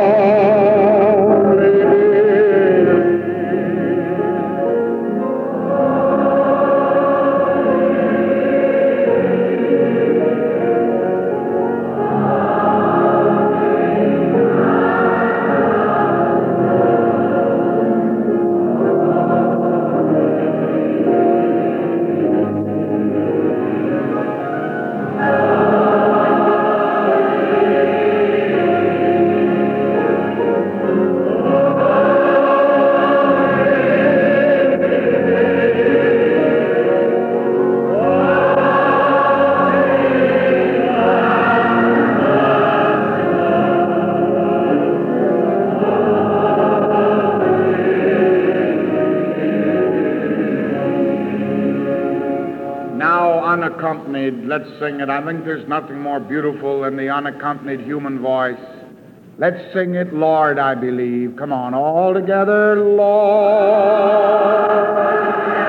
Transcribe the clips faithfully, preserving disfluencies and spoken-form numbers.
Unaccompanied, let's sing it. I think there's nothing more beautiful than the unaccompanied human voice. Let's sing it, Lord, I believe. Come on, all together, Lord.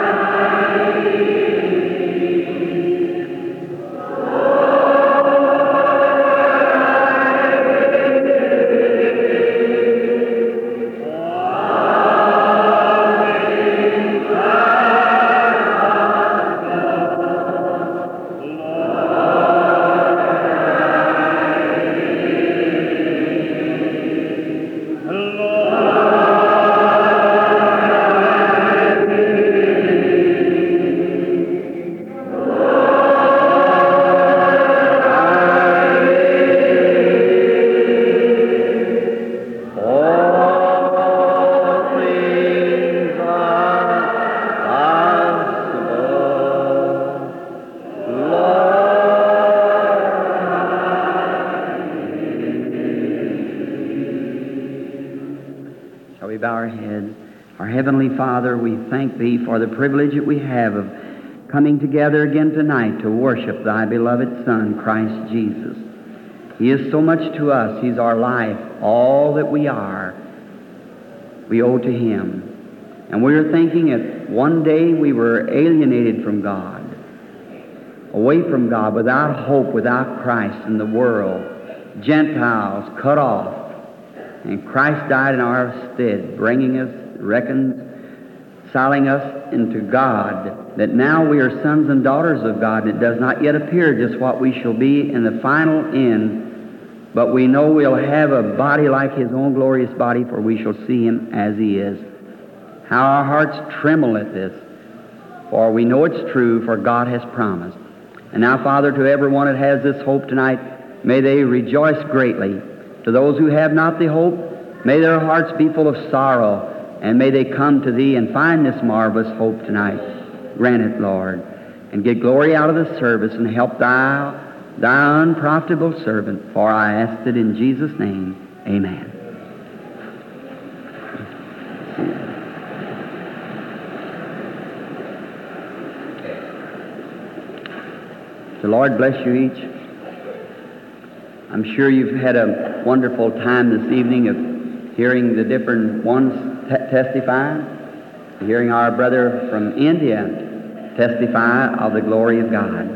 Father, we thank Thee for the privilege that we have of coming together again tonight to worship Thy beloved Son, Christ Jesus. He is so much to us. He's our life. All that we are, we owe to Him. And we are thinking that one day we were alienated from God, away from God, without hope, without Christ in the world, Gentiles cut off. And Christ died in our stead, bringing us, reconciling us into God, that now we are sons and daughters of God, and it does not yet appear just what we shall be in the final end, but we know we'll have a body like His own glorious body, for we shall see Him as He is. How our hearts tremble at this, for we know it's true, for God has promised. And now, Father, to everyone that has this hope tonight, may they rejoice greatly. To those who have not the hope, may their hearts be full of sorrow, and may they come to Thee and find this marvelous hope tonight. Grant it, Lord, and get glory out of the service, and help Thou, Thy unprofitable servant, for I ask it in Jesus' name. Amen. The Lord bless you each. I'm sure you've had a wonderful time this evening of hearing the different ones T- testify, hearing our brother from India testify of the glory of God.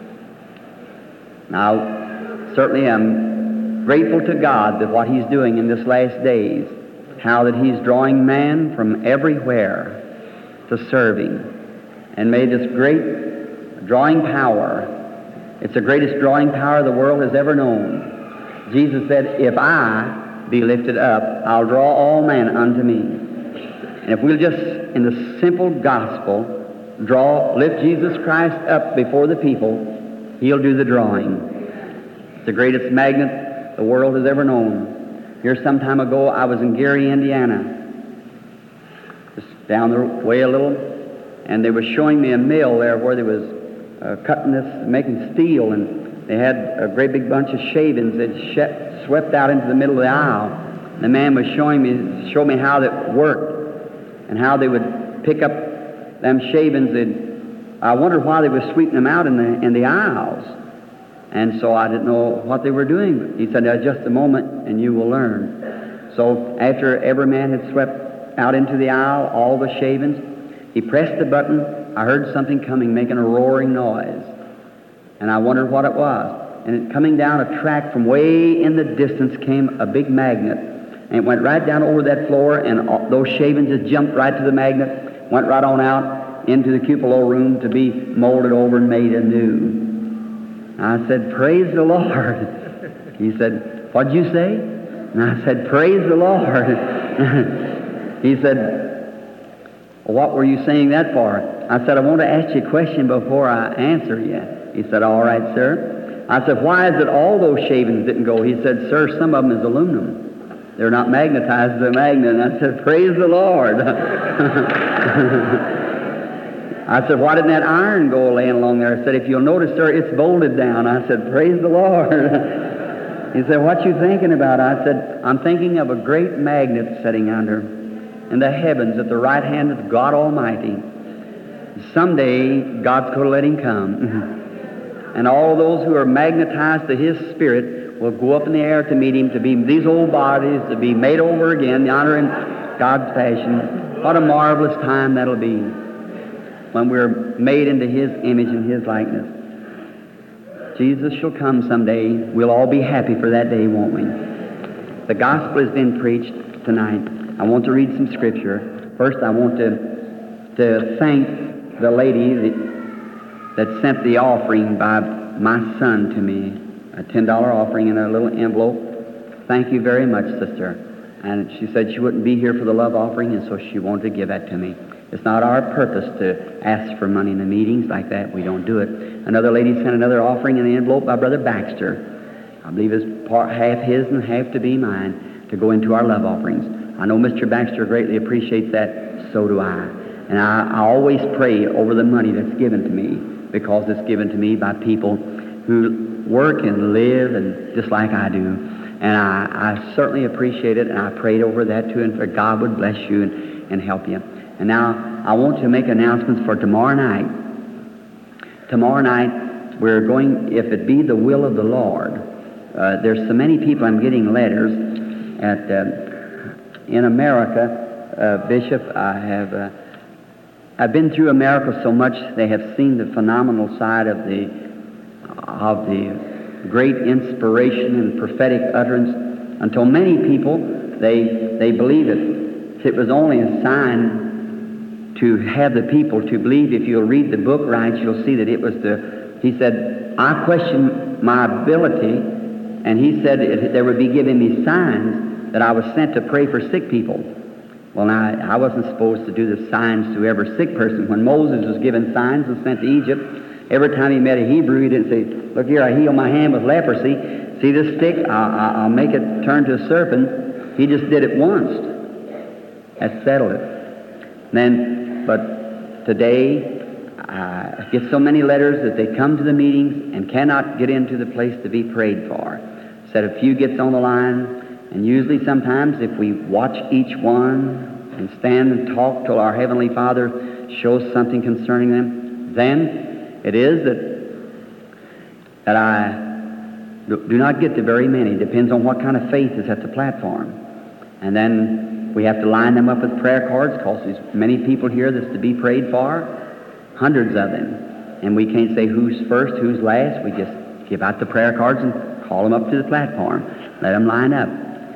Now, certainly I'm grateful to God that what He's doing in this last days, how that He's drawing man from everywhere to serve Him, and made this great drawing power. It's the greatest drawing power the world has ever known. Jesus said, "If I be lifted up, I'll draw all men unto me." And if we'll just, in the simple gospel, draw, lift Jesus Christ up before the people, He'll do the drawing. It's the greatest magnet the world has ever known. Here some time ago, I was in Gary, Indiana, just down the way a little, and they were showing me a mill there where they was uh, cutting this, making steel, and they had a great big bunch of shavings that sh- swept out into the middle of the aisle. The man was showing me, showed me how that worked, and how they would pick up them shavings. And I wondered why they were sweeping them out in the in the aisles. And so I didn't know what they were doing. But he said, "Now, just a moment, and you will learn." So after every man had swept out into the aisle all the shavings, he pressed the button. I heard something coming, making a roaring noise. And I wondered what it was. And it, coming down a track from way in the distance came a big magnet. and it went right down over that floor, and all, those shavings just jumped right to the magnet, went right on out into the cupola room to be molded over and made anew. I said, praise the Lord. He said, what'd you say? And I said, praise the Lord. He said, well, what were you saying that for? I said, I want to ask you a question before I answer you. He said, all right, sir. I said, why is it all those shavings didn't go? He said, sir, some of them is aluminum. They're not magnetized to a magnet. And I said, praise the Lord. I said, why didn't that iron go laying along there? I said, if you'll notice, sir, it's bolted down. I said, praise the Lord. He said, what you thinking about? I said, I'm thinking of a great magnet sitting under in the heavens at the right hand of God Almighty. Someday, God's going to let him come. And all those who are magnetized to his spirit will go up in the air to meet him, to be these old bodies, to be made over again, the honor in God's passion. What a marvelous time that'll be when we're made into his image and his likeness. Jesus shall come someday. We'll all be happy for that day, won't we? The gospel has been preached tonight. I want to read some scripture. First, I want to, to thank the lady that, that sent the offering by my son to me, a ten dollar offering in a little envelope. Thank you very much, sister. And she said she wouldn't be here for the love offering, and so she wanted to give that to me. It's not our purpose to ask for money in the meetings like that. We don't do it. Another lady sent another offering in the envelope by Brother Baxter. I believe it's part, half his and half to be mine, to go into our love offerings. I know Mister Baxter greatly appreciates that. So do I. And I, I always pray over the money that's given to me, because it's given to me by people who work and live and just like I do. And I, I certainly appreciate it, and I prayed over that too, and for God would bless you and, and help you. And now I want to make announcements for tomorrow night. Tomorrow night we're going, if it be the will of the Lord. Uh, there's so many people, I'm getting letters at uh, in America, uh, Bishop. I have uh, I've been through America so much. They have seen the phenomenal side of the of the great inspiration and prophetic utterance. Until many people they they believe it. It was only a sign to have the people to believe. If you'll read the book right, you'll see that it was the, he said, I question my ability, and he said it, there would be giving me signs that I was sent to pray for sick people. Well, now, I wasn't supposed to do the signs to every sick person. When Moses was given signs and sent to Egypt, every time he met a Hebrew, he didn't say, look here, I heal my hand with leprosy. See this stick? I'll, I'll make it turn to a serpent. He just did it once. That settled it. Then, but today, I get so many letters that they come to the meetings and cannot get into the place to be prayed for. Said a few gets on the line, and usually sometimes if we watch each one and stand and talk till our Heavenly Father shows something concerning them, then it is that, that I do not get to very many. Depends on what kind of faith is at the platform. And then we have to line them up with prayer cards, because there's many people here that's to be prayed for, hundreds of them. And we can't say who's first, who's last. We just give out the prayer cards and call them up to the platform. Let them line up.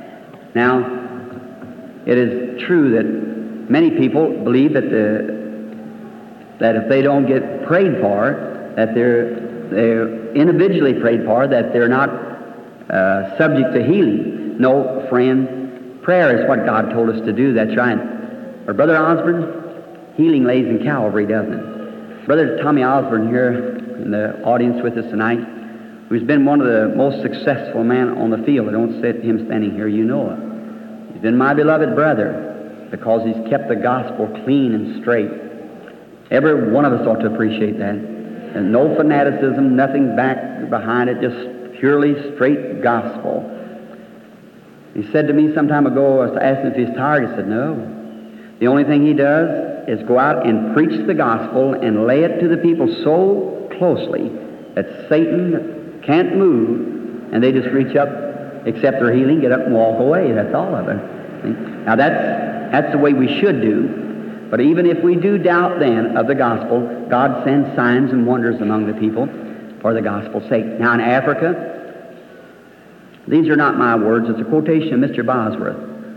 Now, it is true that many people believe that the, that if they don't get prayed for, that they're, they're individually prayed for, that they're not uh, subject to healing. No, friend. Prayer is what God told us to do. That's right. But Brother Osborne, healing lays in Calvary, doesn't it? Brother Tommy Osborne here in the audience with us tonight, who's been one of the most successful men on the field. I don't see him standing here, you know it. He's been my beloved brother because he's kept the gospel clean and straight. Every one of us ought to appreciate that. And no fanaticism, nothing back behind it, just purely straight gospel. He said to me some time ago, I was asking if he's tired. He said, no. The only thing he does is go out and preach the gospel and lay it to the people so closely that Satan can't move, and they just reach up, accept their healing, get up and walk away. That's all of it. Now that's, that's the way we should do. But even if we do doubt then of the gospel, God sends signs and wonders among the people for the gospel's sake. Now in Africa, these are not my words, it's a quotation of Mister Bosworth.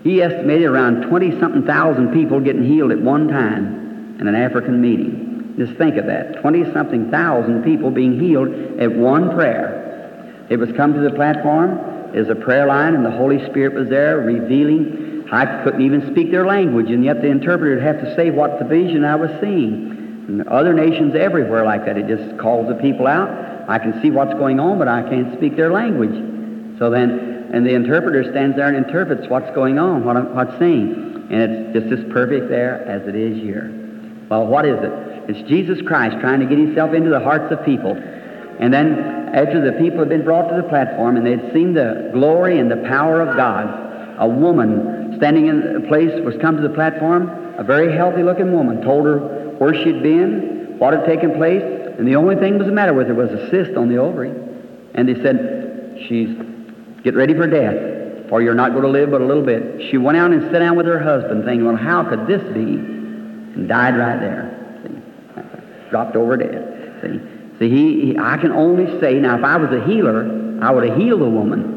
He estimated around twenty-something thousand people getting healed at one time in an African meeting. Just think of that. twenty-something thousand people being healed at one prayer. It was come to the platform as a prayer line, and the Holy Spirit was there revealing. I couldn't even speak their language, and yet the interpreter would have to say what the vision I was seeing. And other nations everywhere like that, it just calls the people out. I can see what's going on, but I can't speak their language. So then, and the interpreter stands there and interprets what's going on, what I'm, what's saying. And it's just as perfect there as it is here. Well, what is it? It's Jesus Christ trying to get himself into the hearts of people. And then, after the people had been brought to the platform and they'd seen the glory and the power of God, a woman standing in a place was come to the platform, a very healthy-looking woman, told her where she'd been, what had taken place, and the only thing that was the matter with her was a cyst on the ovary. And they said, she's get ready for death, for you're not going to live but a little bit. She went out and sat down with her husband, thinking, well, how could this be? And died right there. See? Dropped over dead. See? See, he, he, I can only say, now if I was a healer, I would have healed the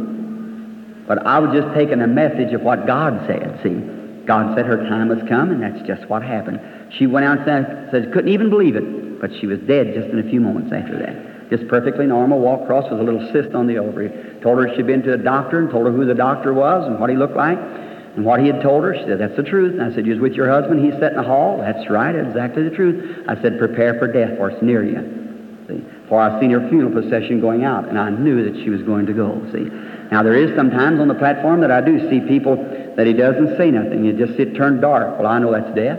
woman. But I was just taking a message of what God said, see. God said her time was come, and that's just what happened. She went out and said, said couldn't even believe it, but she was dead just in a few moments after that. Just perfectly normal, walked across with a little cyst on the ovary. Told her she'd been to a doctor and told her who the doctor was and what he looked like and what he had told her. She said, that's the truth. And I said, you was with your husband, he sat in the hall? That's right, exactly the truth. I said, prepare for death, for it's near you. See? For I've seen her funeral procession going out, and I knew that she was going to go, see. Now, there is sometimes on the platform that I do see people that he doesn't say nothing. You just sit turned dark. Well, I know that's death.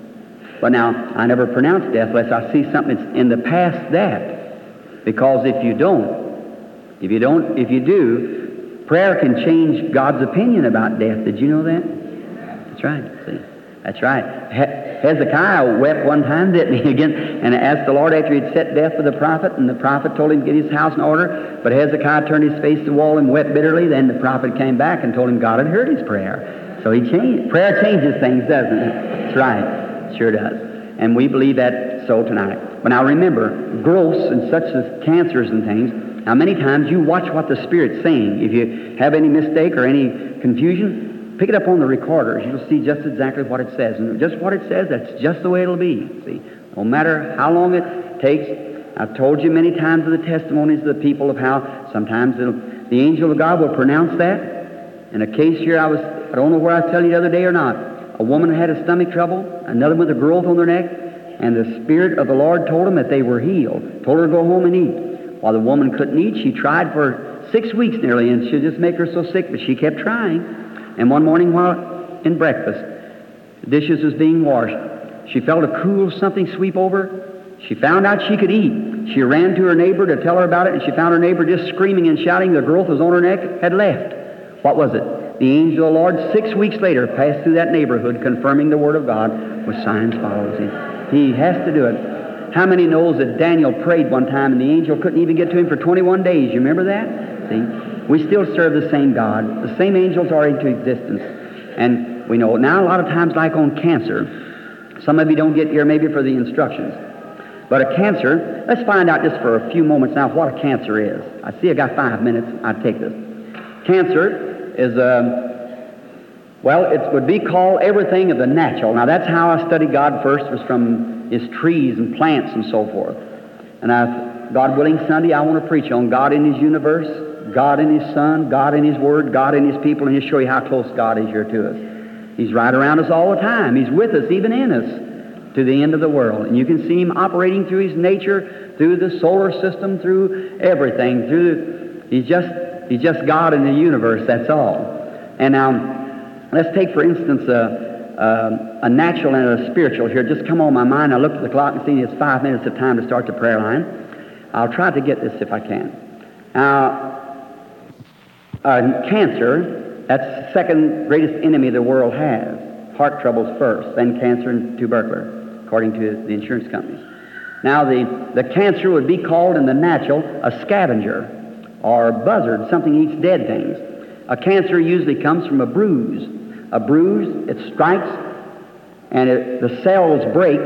But now, I never pronounce death unless I see something that's in the past that. Because if you don't, if you don't, if you do, prayer can change God's opinion about death. Did you know that? That's right, see. That's right. He- Hezekiah wept one time, didn't he, again, and asked the Lord after he'd set death for the prophet, and the prophet told him to get his house in order, but Hezekiah turned his face to the wall and wept bitterly. Then the prophet came back and told him God had heard his prayer. So he changed. Prayer changes things, doesn't it? That's right. It sure does. And we believe that so tonight. But now remember, growths and such as cancers and things, now many times you watch what the Spirit's saying. If you have any mistake or any confusion, pick it up on the recorders. You'll see just exactly what it says. And just what it says, that's just the way it'll be. See, no matter how long it takes. I've told you many times of the testimonies of the people of how sometimes the angel of God will pronounce that. In a case here, I was, I don't know where I was telling you the other day or not. A woman had a stomach trouble, another with a growth on their neck, and the Spirit of the Lord told them that they were healed. Told her to go home and eat. While the woman couldn't eat, she tried for six weeks nearly, and she'd just make her so sick, but she kept trying. And one morning while in breakfast, the dishes was being washed, she felt a cool something sweep over. She found out she could eat. She ran to her neighbor to tell her about it, and she found her neighbor just screaming and shouting. The growth was on her neck, had left. What was it? The angel of the Lord, six weeks later, passed through that neighborhood, confirming the Word of God with signs following. He has to do it. How many knows that Daniel prayed one time, and the angel couldn't even get to him for twenty-one days? You remember that? See? We still serve the same God. The same angels are into existence. And we know now a lot of times, like on cancer, some of you don't get here maybe for the instructions. But a cancer, let's find out just for a few moments now what a cancer is. I see I got five minutes. I'll take this. Cancer is, a, well, it would be called everything of the natural. Now that's how I studied God first, was from His trees and plants and so forth. And I, God willing, Sunday I want to preach on God in His universe, God in His Son, God in His Word, God in His people, and just show you how close God is here to us. He's right around us all the time. He's with us, even in us, to the end of the world. And you can see Him operating through His nature, through the solar system, through everything. Through He's just He's just God in the universe, that's all. And now, let's take, for instance, a, a, a natural and a spiritual here. Just come on my mind. I looked at the clock and seen it's five minutes of time to start the prayer line. I'll try to get this if I can. Now, uh, cancer, that's the second greatest enemy the world has. Heart troubles first, then cancer and tuberculosis, according to the insurance companies. Now, the, the cancer would be called in the natural a scavenger or a buzzard, something eats dead things. A cancer usually comes from a bruise. A bruise, it strikes, and it, the cells break,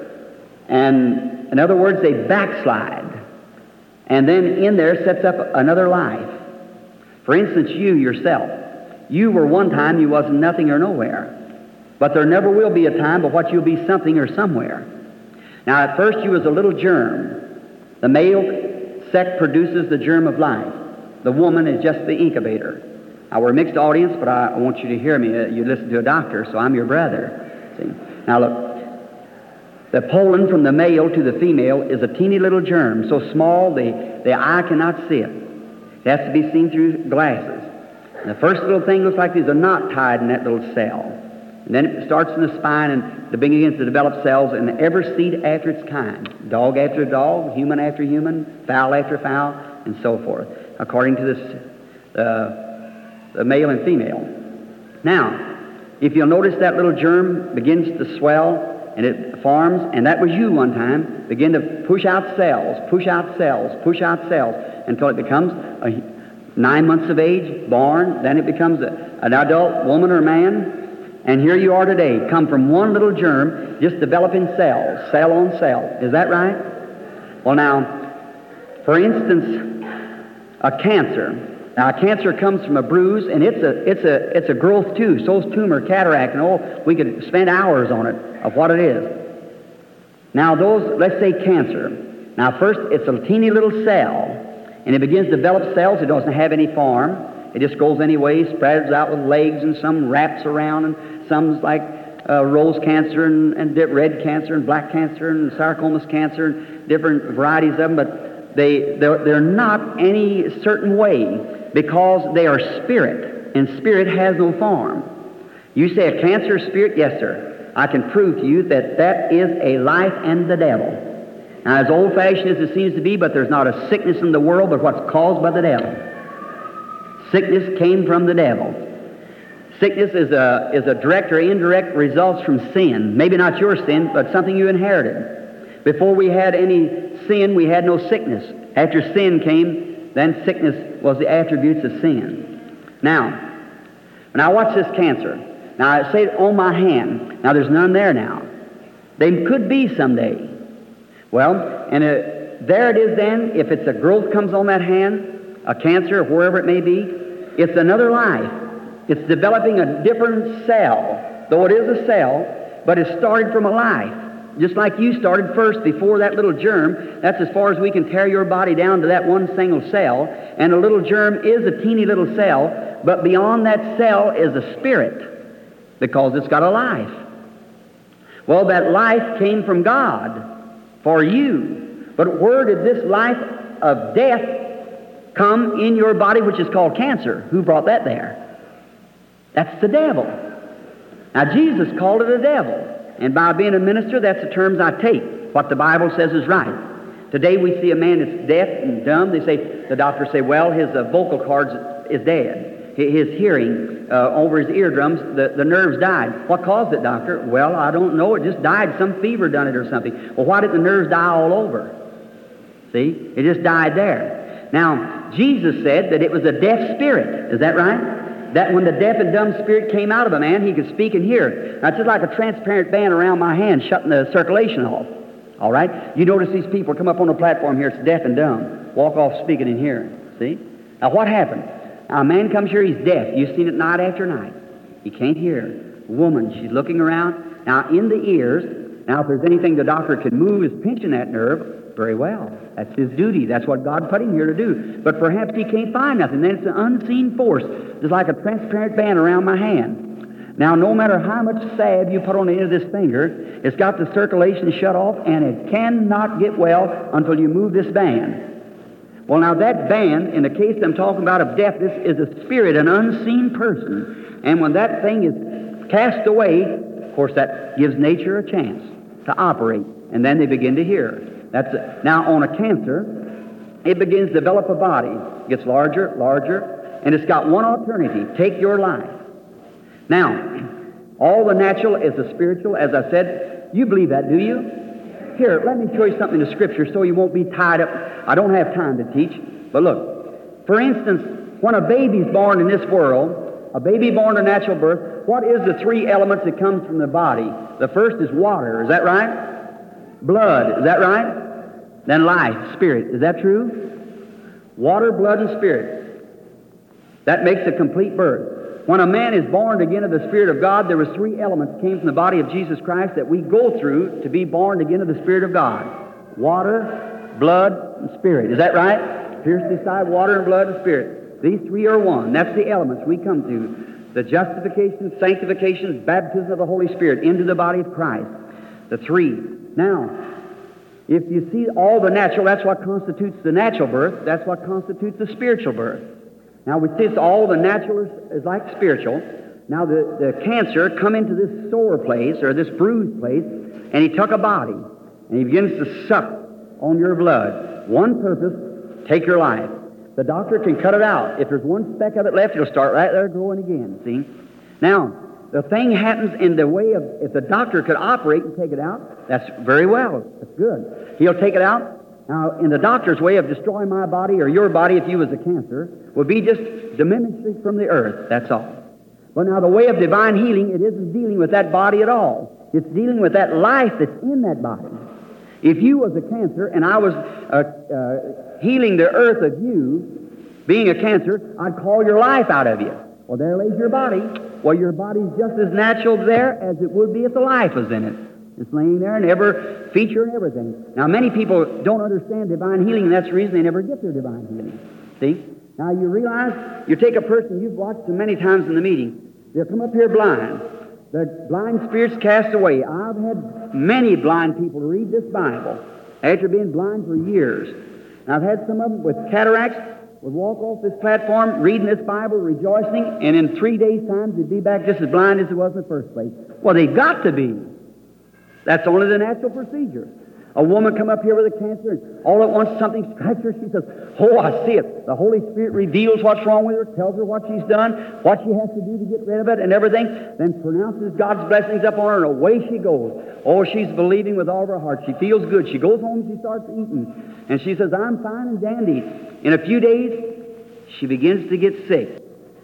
and in other words, they backslide. And then in there sets up another life. For instance, you yourself, You were one time you wasn't nothing or nowhere. But there never will be a time but what you'll be something or somewhere. Now, at first you was a little germ. The male sex produces the germ of life. The woman is just the incubator. Now, we're a mixed audience, but I, I want you to hear me. Uh, you listen to a doctor, so I'm your brother. See? Now, look. The pollen from the male to the female is a teeny little germ, so small the, the eye cannot see it. It has to be seen through glasses. And the first little thing looks like there's a knot tied in that little cell. And then it starts in the spine and it begins to develop cells in every seed after its kind. Dog after dog, human after human, fowl after fowl, and so forth, according to this, uh, the male and female. Now, if you'll notice that little germ begins to swell, and it forms, and that was you one time, begin to push out cells, push out cells, push out cells, until it becomes a, nine months of age, born, then it becomes a, an adult woman or man, and here you are today, come from one little germ, just developing cells, cell on cell. Is that right? Well now, for instance, a cancer. Now, a cancer comes from a bruise, and it's a, it's a, it's a growth too. So's tumor, cataract, and all. We could spend hours on it, of what it is. Now, those, let's say cancer. Now, first, it's a teeny little cell, and it begins to develop cells. It doesn't have any form. It just goes anyway, spreads out with legs, and some wraps around, and some's like uh, rose cancer, and, and red cancer, and black cancer, and sarcomas cancer, and different varieties of them, but they, they're, they're not any certain way, because they are spirit, and spirit has no form. You say a cancer spirit? Yes, sir. I can prove to you that that is a life and the devil. Now, as old-fashioned as it seems to be, but there's not a sickness in the world but what's caused by the devil. Sickness came from the devil. Sickness is a, is a direct or indirect results from sin. Maybe not your sin, but something you inherited. Before we had any sin, we had no sickness. After sin came, then sickness was the attributes of sin. Now, now watch this cancer. Now, I say it on my hand. Now, there's none there now. They could be someday. Well, and uh, there it is then. If it's a growth comes on that hand, a cancer, or wherever it may be, it's another life. It's developing a different cell. Though it is a cell, but it started from a life. Just like you started first before that little germ. That's as far as we can tear your body down to that one single cell. And a little germ is a teeny little cell, but beyond that cell is a spirit, because it's got a life. Well, that life came from God for you. But where did this life of death come in your body, which is called cancer? Who brought that there? That's the devil. Now, Jesus called it a devil. And by being a minister, that's the terms I take. What the Bible says is right. Today we see a man that's deaf and dumb. They say, the doctors say, well, his uh, vocal cords is dead. His hearing uh, over his eardrums, the, the nerves died. What caused it, doctor? Well, I don't know. It just died. Some fever done it or something. Well, why did the nerves die all over? See? It just died there. Now, Jesus said that it was a deaf spirit. Is that right? That when the deaf and dumb spirit came out of a man, he could speak and hear. Now, it's just like a transparent band around my hand shutting the circulation off. All right? You notice these people come up on the platform here, it's deaf and dumb. Walk off speaking and hearing. See? Now, what happened? Now, a man comes here, he's deaf. You've seen it night after night. He can't hear. A woman, she's looking around. Now, in the ears, now, if there's anything the doctor can move is pinching that nerve, very well. That's his duty. That's what God put him here to do. But perhaps he can't find nothing. Then it's an unseen force. It's like a transparent band around my hand. Now, no matter how much salve you put on the end of this finger, it's got the circulation shut off, and it cannot get well until you move this band. Well, now that band, in the case I'm talking about of deafness, is a spirit, an unseen person. And when that thing is cast away, of course, that gives nature a chance to operate. And then they begin to hear. That's it. Now, on a cancer, it begins to develop a body. It gets larger, larger, and it's got one alternative. Take your life. Now, all the natural is the spiritual. As I said, you believe that, do you? Here, let me show you something in the Scripture so you won't be tied up. I don't have time to teach, but look. For instance, when a baby's born in this world, a baby born to natural birth, what is the three elements that comes from the body? The first is water. Is that right? Blood, is that right? Then life, spirit, is that true? Water, blood, and spirit. That makes a complete birth. When a man is born again of the Spirit of God, there was three elements came from the body of Jesus Christ that we go through to be born again of the Spirit of God. Water, blood, and Spirit. Is that right? Pierce the side, water and blood and Spirit. These three are one. That's the elements we come to. The justification, sanctification, baptism of the Holy Spirit into the body of Christ. The three. Now, if you see all the natural, that's what constitutes the natural birth. That's what constitutes the spiritual birth. Now, with this, all the natural is, is like spiritual. Now, the, the cancer come into this sore place, or this bruised place, and he took a body, and he begins to suck on your blood. One purpose, take your life. The doctor can cut it out. If there's one speck of it left, it'll start right there growing again, see? Now, the thing happens in the way of, if the doctor could operate and take it out, that's very well. That's good. He'll take it out. Now, in the doctor's way of destroying my body or your body, if you was a cancer, would be just diminish it from the earth. That's all. But now, the way of divine healing, it isn't dealing with that body at all. It's dealing with that life that's in that body. If you was a cancer and I was uh, uh, healing the earth of you, being a cancer, I'd call your life out of you. Well, there lays your body. Well, your body's just as natural there as it would be if the life was in it. It's laying there and every feature and everything. Now, many people don't understand divine healing, and that's the reason they never get their divine healing. See? Now, you realize, you take a person, you've watched them many times in the meeting, they'll come up here blind. The blind spirits cast away. I've had many blind people read this Bible after being blind for years. And I've had some of them with cataracts would walk off this platform reading this Bible, rejoicing, and in three days' time they'd be back just as blind as it was in the first place. Well, they've got to be. That's only the natural procedure. A woman come up here with a cancer, and all at once something strikes her. She says, oh, I see it. The Holy Spirit reveals what's wrong with her, tells her what she's done, what she has to do to get rid of it, and everything, then pronounces God's blessings upon her, and away she goes. Oh, she's believing with all of her heart. She feels good. She goes home, she starts eating, and she says, I'm fine and dandy. In a few days, she begins to get sick.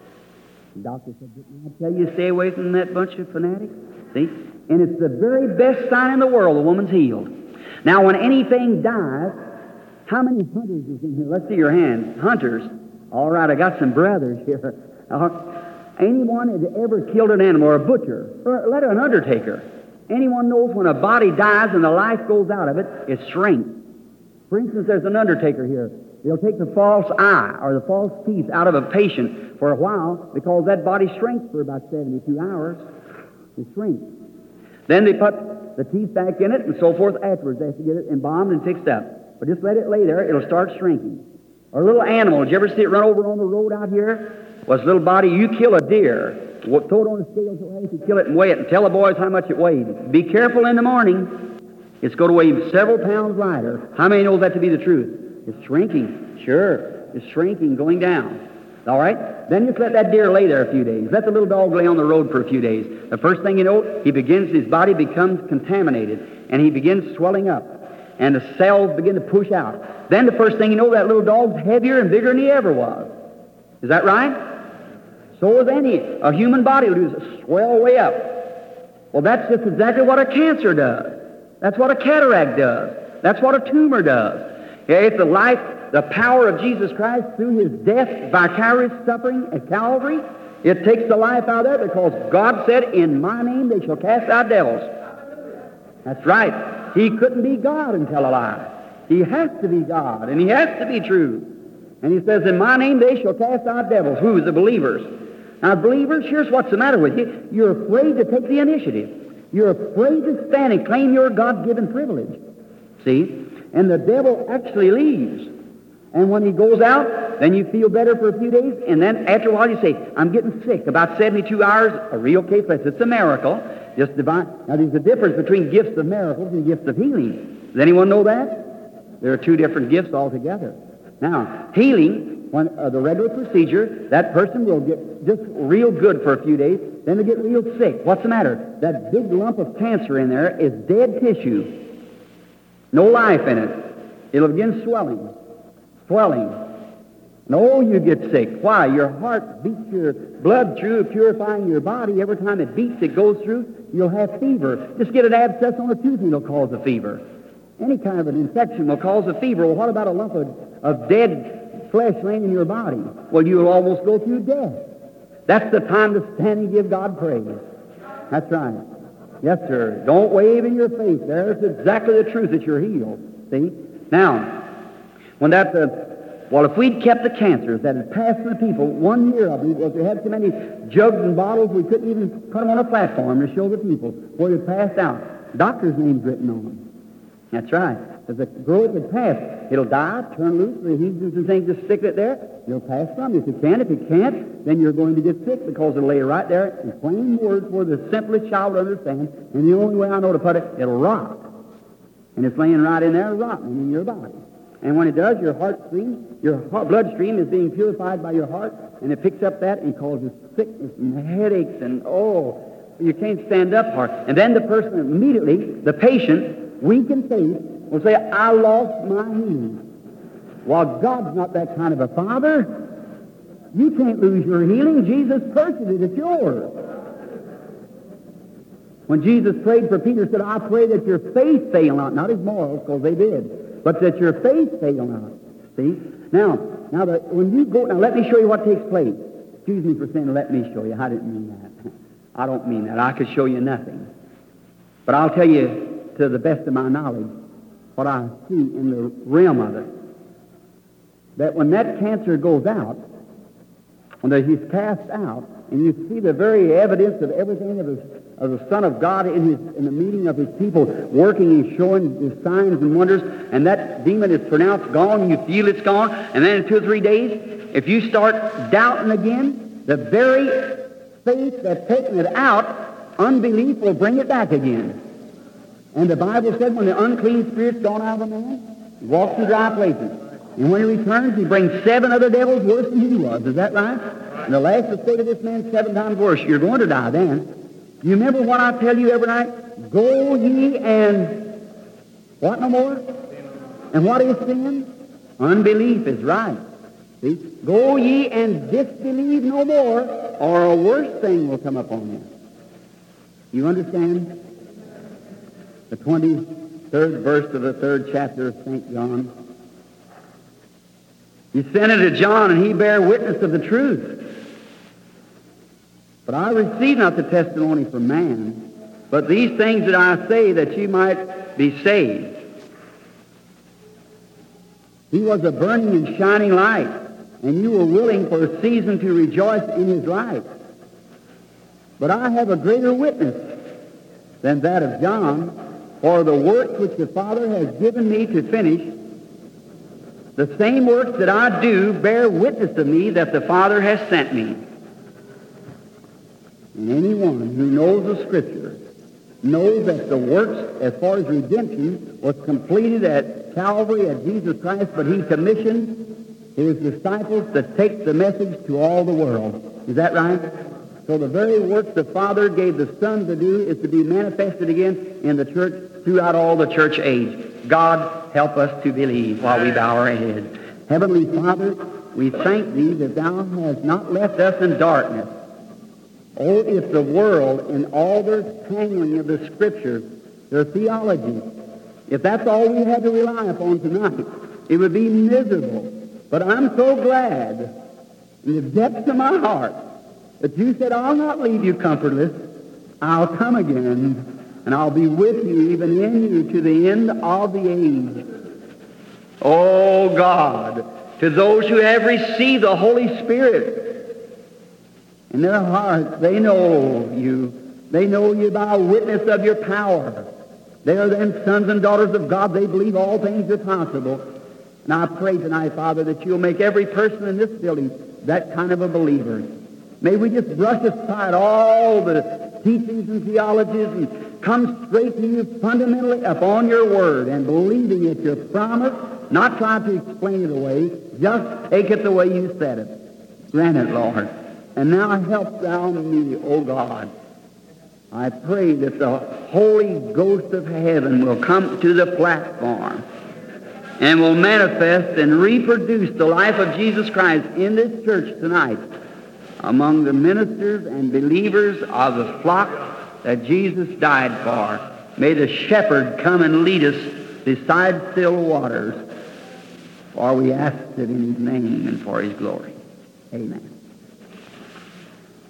The doctor said, didn't I tell you to stay away from that bunch of fanatics? See? And it's the very best sign in the world the woman's healed. Now, when anything dies, how many hunters is in here? Let's see your hands. Hunters. All right, I got some brothers here. Uh, anyone that ever killed an animal, or a butcher, or let an undertaker, anyone knows when a body dies and the life goes out of it, it shrinks. For instance, there's an undertaker here. They'll take the false eye or the false teeth out of a patient for a while because that body shrinks for about seventy-two hours. It shrinks. Then they put the teeth back in it and so forth afterwards. They have to get it embalmed and fixed up. But just let it lay there. It'll start shrinking. Or a little animal. Did you ever see it run over on the road out here? Was a little body. You kill a deer. Throw it on a scale so high you kill it and weigh it and tell the boys how much it weighed. Be careful in the morning. It's going to weigh several pounds lighter. How many knows that to be the truth? It's shrinking. Sure. It's shrinking, going down. All right? Then just let that deer lay there a few days. Let the little dog lay on the road for a few days. The first thing you know, he begins, his body becomes contaminated, and he begins swelling up, and the cells begin to push out. Then the first thing you know, that little dog's heavier and bigger than he ever was. Is that right? So is any. A human body will do swell way up. Well, that's just exactly what a cancer does. That's what a cataract does. That's what a tumor does. It's the life, the power of Jesus Christ through His death, vicarious suffering at Calvary. It takes the life out of it because God said, in my name they shall cast out devils. That's right. He couldn't be God and tell a lie. He has to be God, and He has to be true. And He says, in my name they shall cast out devils. Who? The believers. Now, believers, here's what's the matter with you. You're afraid to take the initiative. You're afraid to stand and claim your God-given privilege. See? And the devil actually leaves. And when he goes out, then you feel better for a few days, and then after a while you say, I'm getting sick. About seventy-two hours, a real case. It's a miracle. Just divine. Now, there's a difference between gifts of miracles and gifts of healing. Does anyone know that? There are two different gifts altogether. Now, healing, when uh, the regular procedure, that person will get just real good for a few days, then they'll get real sick. What's the matter? That big lump of cancer in there is dead tissue. No life in it. It'll begin swelling. Swelling. No, you get sick. Why? Your heart beats your blood through, purifying your body. Every time it beats, it goes through. You'll have fever. Just get an abscess on a tooth and it'll cause a fever. Any kind of an infection will cause a fever. Well, what about a lump of, of dead flesh laying in your body? Well, you'll almost go through death. That's the time to stand and give God praise. That's right. Yes, sir. Don't wave in your face. There's exactly the truth that you're healed. See? Now, when that, uh, well, if we'd kept the cancers that had passed to the people, one year, I believe, was they had so many jugs and bottles we couldn't even put them on a platform to show the people where they passed out. Doctor's names written on them. That's right. As the growth had passed, it'll die, turn loose, the adhesives and things just stick it there. It'll pass from you. If it can, if it can't, then you're going to get sick because it'll lay right there in plain words where the simplest child will understand. And the only way I know to put it, it'll rot. And it's laying right in there, rotting in your body. And when it does, your heart stream, your heart, bloodstream is being purified by your heart, and it picks up that and causes sickness and headaches and, oh, you can't stand up hard. And then the person immediately, the patient, weak in faith, will say, I lost my healing. Well, God's not that kind of a father. You can't lose your healing. Jesus purchased it. It's yours. When Jesus prayed for Peter, he said, I pray that your faith fail not. Not his morals, because they did. But that your faith fail not. See? Now, now that when you go, now let me show you what takes place. Excuse me for saying, let me show you. I didn't mean that. I don't mean that. I could show you nothing. But I'll tell you, to the best of my knowledge, what I see in the realm of it. That when that cancer goes out, when he's cast out, and you see the very evidence of everything of, his, of the Son of God in, his, in the meeting of his people, working and showing his signs and wonders, and that demon is pronounced gone, and you feel it's gone, and then in two or three days, if you start doubting again, the very faith that's taken it out, unbelief will bring it back again. And the Bible said when the unclean spirit's gone out of a man, he walks through dry places. And when he returns, he brings seven other devils worse than he was. Is that right? And the last estate of this man seven times worse. You're going to die then. You remember what I tell you every night? Go ye and what no more? And what is sin? Unbelief is right. See? Go ye and disbelieve no more, or a worse thing will come upon you. You understand? The twenty-third verse of the third chapter of Saint John. You sent it to John, and he bare witness of the truth. But I received not the testimony from man, but these things that I say, that you might be saved. He was a burning and shining light, and you were willing for a season to rejoice in his light. But I have a greater witness than that of John, for the work which the Father has given me to finish, the same works that I do bear witness of me that the Father has sent me. And anyone who knows the Scripture knows that the works as far as redemption was completed at Calvary at Jesus Christ, but he commissioned his disciples to take the message to all the world. Is that right? So the very works the Father gave the Son to do is to be manifested again in the church throughout all the church age. God help us to believe while we bow our heads. Heavenly Father, we thank Thee that Thou hast not left us in darkness. Oh, if the world, in all their tangling of the Scripture, their theology, if that's all we had to rely upon tonight, it would be miserable. But I'm so glad, in the depths of my heart, that You said, I'll not leave you comfortless. I'll come again. And I'll be with you, even in you, to the end of the age. Oh, God, to those who have received the Holy Spirit, in their hearts, they know You. They know You by witness of Your power. They are then sons and daughters of God. They believe all things are possible. And I pray tonight, Father, that You'll make every person in this building that kind of a believer. May we just brush aside all the teachings and theologies and come straight to You fundamentally upon Your Word and believing it, Your promise, not trying to explain it away, just take it the way You said it. Grant it, Lord. And now help Thou me, O God. I pray that the Holy Ghost of heaven will come to the platform and will manifest and reproduce the life of Jesus Christ in this church tonight among the ministers and believers of the flock that Jesus died for. May the shepherd come and lead us beside still waters, for we ask it in His name and for His glory. Amen.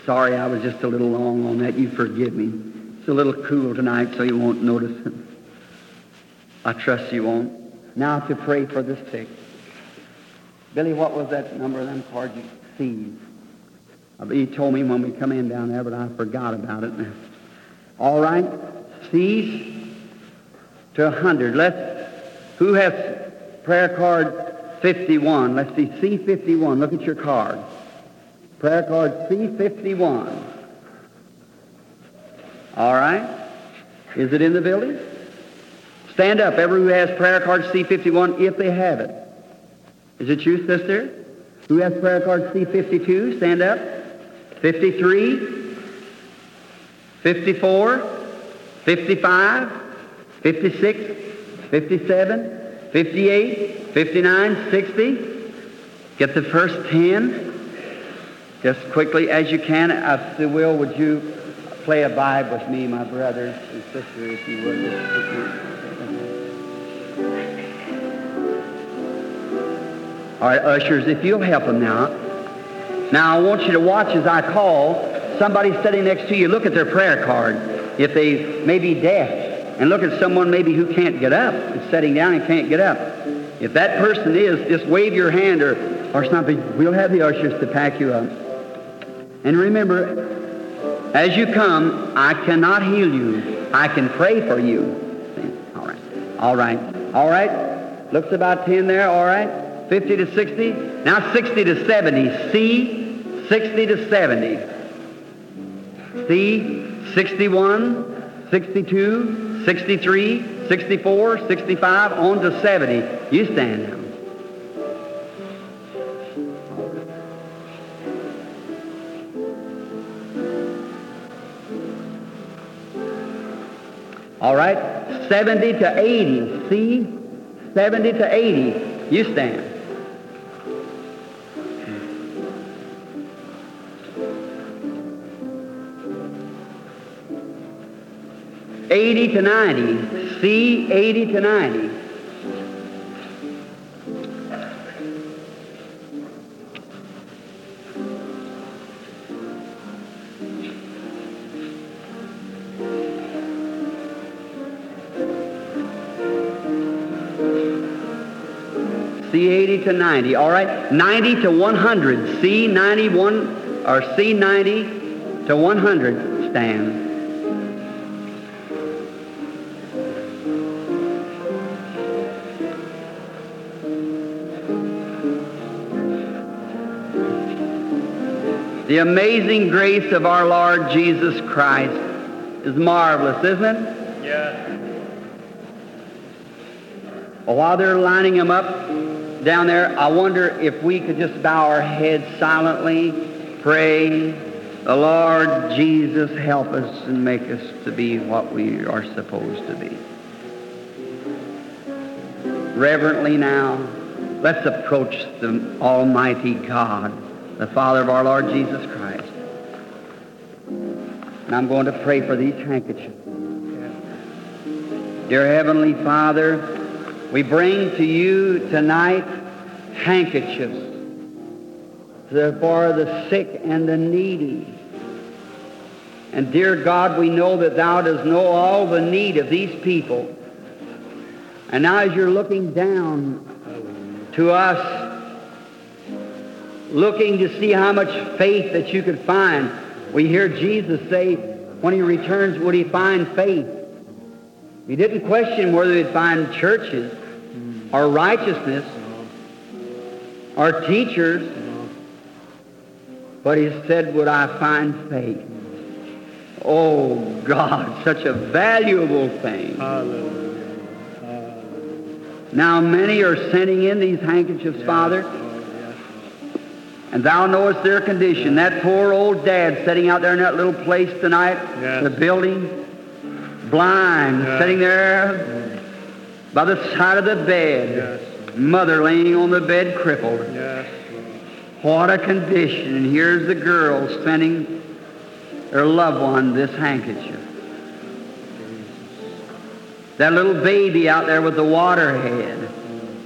Sorry I was just a little long on that. You forgive me. It's a little cool tonight, so you won't notice it. I trust you won't. Now to pray for the sick. Billy, what was that number of them cards you seized? He told me when we come in down there, but I forgot about it now. All right. Cease to a hundred. Let's, who has prayer card fifty-one? Let's see, C fifty-one. Look at your card. Prayer card C fifty-one. All right. Is it in the building? Stand up, everyone who has prayer card C fifty-one, if they have it. Is it you, sister? Who has prayer card C fifty-two? Stand up. fifty-three, fifty-four, fifty-five, fifty-six, fifty-seven, fifty-eight, fifty-nine, sixty. Get the first ten. Just quickly as you can. If you will, would you play a vibe with me, my brothers and sisters, if you would. All right, ushers, if you'll help them now. Now, I want you to watch as I call. Somebody sitting next to you, look at their prayer card. If they may be deaf, and look at someone maybe who can't get up, is sitting down and can't get up. If that person is, just wave your hand or, or something. We'll have the ushers to pack you up. And remember, as you come, I cannot heal you. I can pray for you. See? All right. All right. All right. Looks about ten there. All right. fifty to sixty. Now sixty to seventy. C, sixty to seventy. C, sixty-one, sixty-two, sixty-three, sixty-four, sixty-five, on to seventy. You stand now. All right, seventy to eighty. C, seventy to eighty. You stand. eighty to ninety. C, eighty to ninety. C, eighty to ninety. All right, ninety to one hundred. C, ninety-one, or C, ninety to one hundred. Stand. The amazing grace of our Lord Jesus Christ is marvelous, isn't it? Yeah. Well, while they're lining them up down there, I wonder if we could just bow our heads silently, pray, the Lord Jesus help us and make us to be what we are supposed to be. Reverently now, let's approach the Almighty God, the Father of our Lord Jesus Christ. And I'm going to pray for these handkerchiefs. Dear Heavenly Father, we bring to you tonight handkerchiefs for the sick and the needy. And dear God, we know that Thou dost know all the need of these people. And now as you're looking down to us, looking to see how much faith that you could find. We hear Jesus say, when He returns, would He find faith? He didn't question whether He'd find churches or righteousness or teachers, but He said, would I find faith? Oh, God, such a valuable thing. Hallelujah. Now, many are sending in these handkerchiefs, Yes. Father. And Thou knowest their condition. That poor old dad sitting out there in that little place tonight, Yes. the building, blind, Yes. sitting there by the side of the bed. Yes. Mother laying on the bed crippled. Yes. What a condition. And here's the girl sending her loved one this handkerchief. That little baby out there with the water head.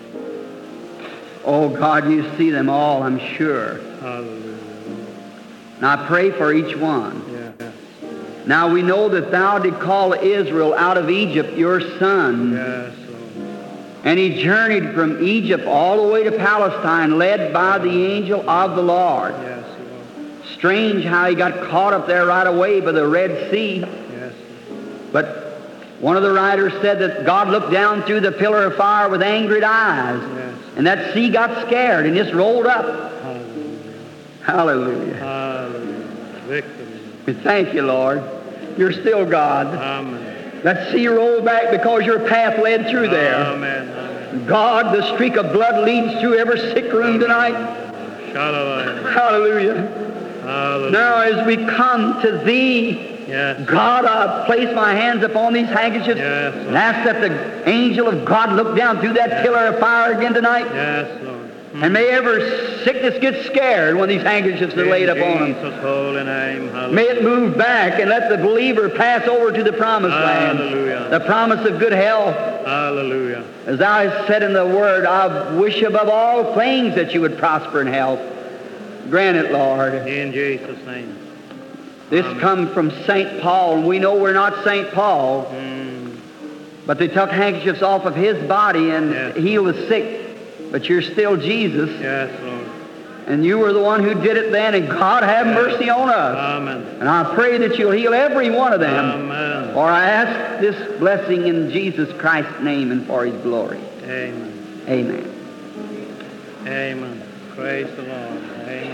Oh, God, you see them all, I'm sure. Hallelujah. And I pray for each one. Yes. Now we know that thou did call Israel out of Egypt, your son. Yes, Lord. And he journeyed from Egypt all the way to Palestine, led by the angel of the Lord. Yes, Lord. Strange how he got caught up there right away by the Red Sea. Yes. But one of the writers said that God looked down through the pillar of fire with angry eyes. Yes. And that sea got scared and just rolled up. Hallelujah. Hallelujah. Hallelujah. Victory. We thank you, Lord. You're still God. Amen. That sea rolled back because your path led through there. Amen. Amen. God, the streak of blood leads through every sick room tonight. Shalom. Hallelujah. Hallelujah. Now as we come to Thee, Yes. God, I place my hands upon these handkerchiefs Yes, and Lord. ask that the angel of God look down through that pillar of fire again tonight. Yes, Lord. And may every sickness get scared when these handkerchiefs are laid upon In them. Jesus' holy name. Hallelujah. May it move back and let the believer pass over to the promised Hallelujah. land. The promise of good health. Hallelujah. As thou hast said in the word, I wish above all things that you would prosper in health. Grant it, Lord. In Jesus' name. This Amen. comes from Saint Paul, and we know we're not Saint Paul, Mm. but they took handkerchiefs off of his body and Yes. healed the sick. But you're still Jesus, Yes, Lord. and you were the one who did it then, and God have Yes. mercy on us. Amen. And I pray that you'll heal every one of them. Amen. For I ask this blessing in Jesus Christ's name and for his glory. Amen. Amen. Amen. Praise the Lord. Amen.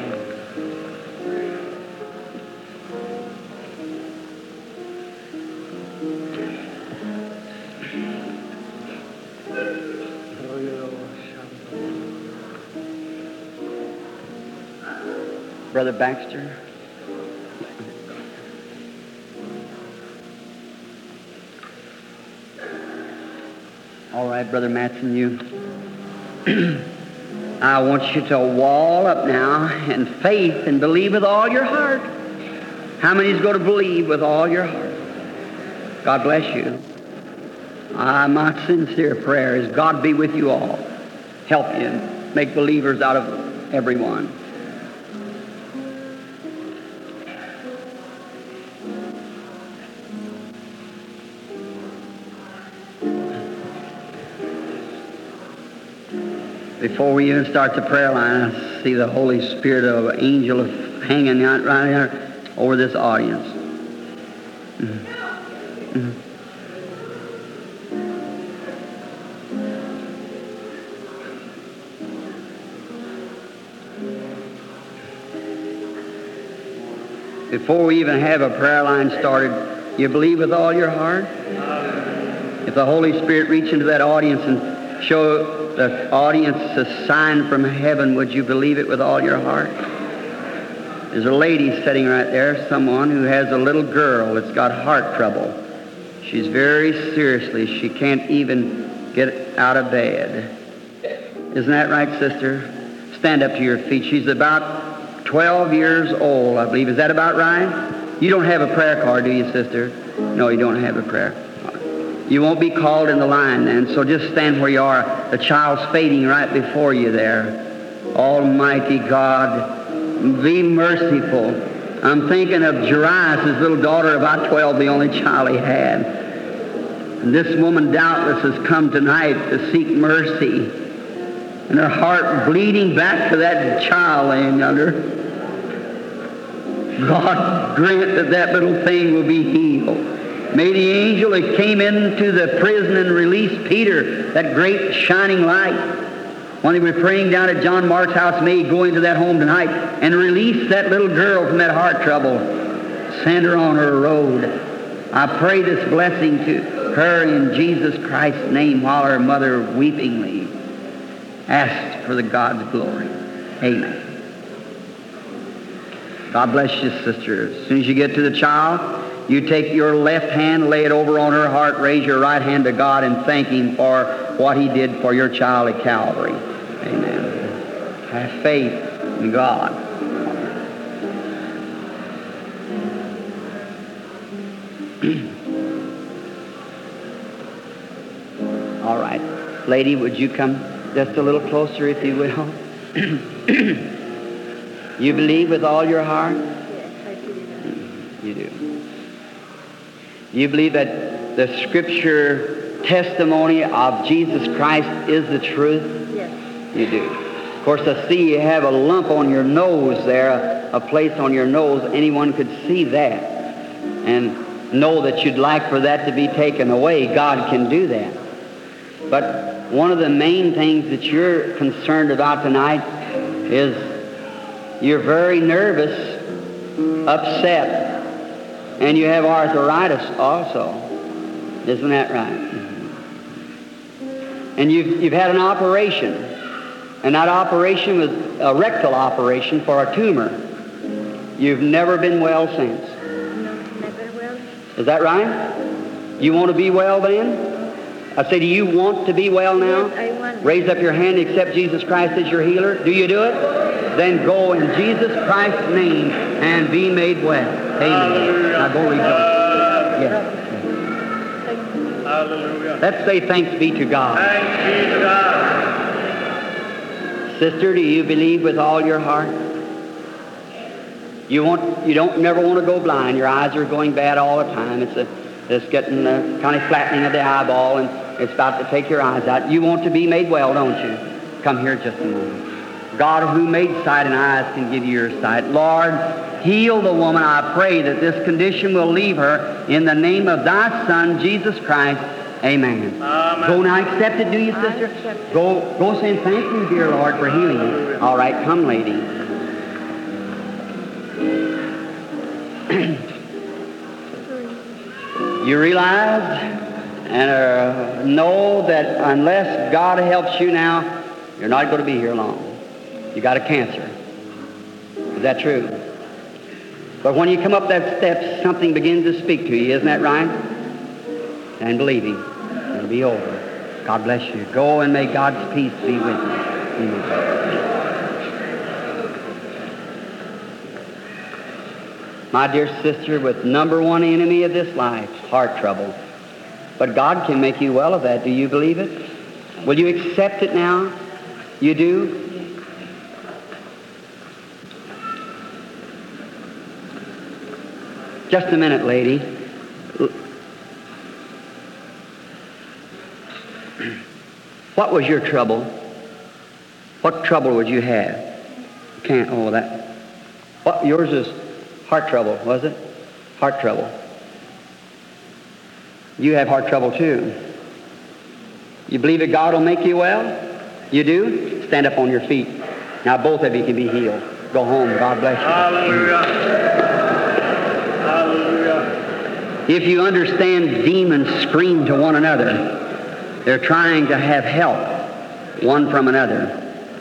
Brother Baxter. All right, Brother Matson, you. I want you to wall up now in faith and believe with all your heart. How many's going to believe with all your heart? God bless you. Uh, my sincere prayer is God be with you all. Help you and make believers out of everyone. Before we even start the prayer line, I see the Holy Spirit of an angel hanging out right there over this audience. Mm-hmm. Mm-hmm. Before we even have a prayer line started, you believe with all your heart? If the Holy Spirit reach into that audience and show the audience a sign from heaven, would you believe it with all your heart? There's a lady sitting right there, someone who has a little girl that's got heart trouble. She's very seriously, she can't even get out of bed. Isn't that right, sister? Stand up to your feet. She's about twelve years old, I believe. Is that about right? You don't have a prayer card, do you, sister? No, you don't have a prayer. You won't be called in the line then, so just stand where you are. The child's fading right before you there. Almighty God, be merciful. I'm thinking of Jairus, his little daughter, about twelve, the only child he had. And this woman doubtless has come tonight to seek mercy. And her heart bleeding back to that child laying under. God grant that that little thing will be healed. May the angel that came into the prison and released Peter, that great shining light, when they were praying down at John Mark's house, may he go into that home tonight and release that little girl from that heart trouble. Send her on her road. I pray this blessing to her in Jesus Christ's name while her mother weepingly asked for the God's glory. Amen. God bless you, sister. As soon as you get to the child, you take your left hand, lay it over on her heart, raise your right hand to God and thank Him for what He did for your child at Calvary. Amen. Have faith in God. All right. Lady, would you come just a little closer, if you will? You believe with all your heart? You do. You believe that the Scripture testimony of Jesus Christ is the truth? Yes. You do. Of course, I see you have a lump on your nose there, a, a place on your nose. Anyone could see that and know that you'd like for that to be taken away. God can do that. But one of the main things that you're concerned about tonight is you're very nervous, upset, and you have arthritis also. Isn't that right? And you've, you've had an operation, and that operation was a rectal operation for a tumor. You've never been well since. No, never well. Is that right? You want to be well then? I say, do you want to be well now? Yes, I want. Raise up your hand and accept Jesus Christ as your healer. Do you do it? Then go in Jesus Christ's name and be made well. Amen. Now go rejoice. Yes. Hallelujah. Let's say thanks be to God. Thanks be to God. Sister, do you believe with all your heart? You want, you don't never want to go blind. Your eyes are going bad all the time. It's a, it's getting a kind of flattening of the eyeball, and it's about to take your eyes out. You want to be made well, don't you? Come here just a moment. God, who made sight and eyes, can give you your sight. Lord, heal the woman. I pray that this condition will leave her in the name of thy Son, Jesus Christ. Amen. Amen. Go now, accept it, do you, sister? Go, go saying, thank you, dear Lord, for healing you. All right, come, lady. You realize and uh, know that unless God helps you now, you're not going to be here long. You got a cancer. Is that true? But when you come up that steps, something begins to speak to you. Isn't that right? And believe Him. It'll be over. God bless you. Go and may God's peace be with you. Amen. My dear sister, with number one enemy of this life, heart trouble. But God can make you well of that. Do you believe it? Will you accept it now? You do? Just a minute, lady. What was your trouble? What trouble would you have? Can't, oh, that. What, yours is heart trouble, was it? Heart trouble. You have heart trouble too. You believe that God will make you well? You do? Stand up on your feet. Now both of you can be healed. Go home. God bless you. Hallelujah. Hallelujah. If you understand, demons scream to one another. They're trying to have help one from another.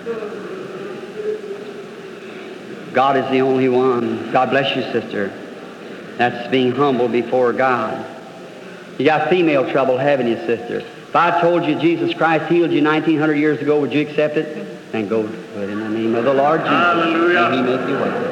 God is the only one. God bless you, sister. That's being humble before God. You got female trouble, haven't you, sister? If I told you Jesus Christ healed you nineteen hundred years ago, would you accept it? Then go do it in the name of the Lord Jesus. Hallelujah. And He make you well.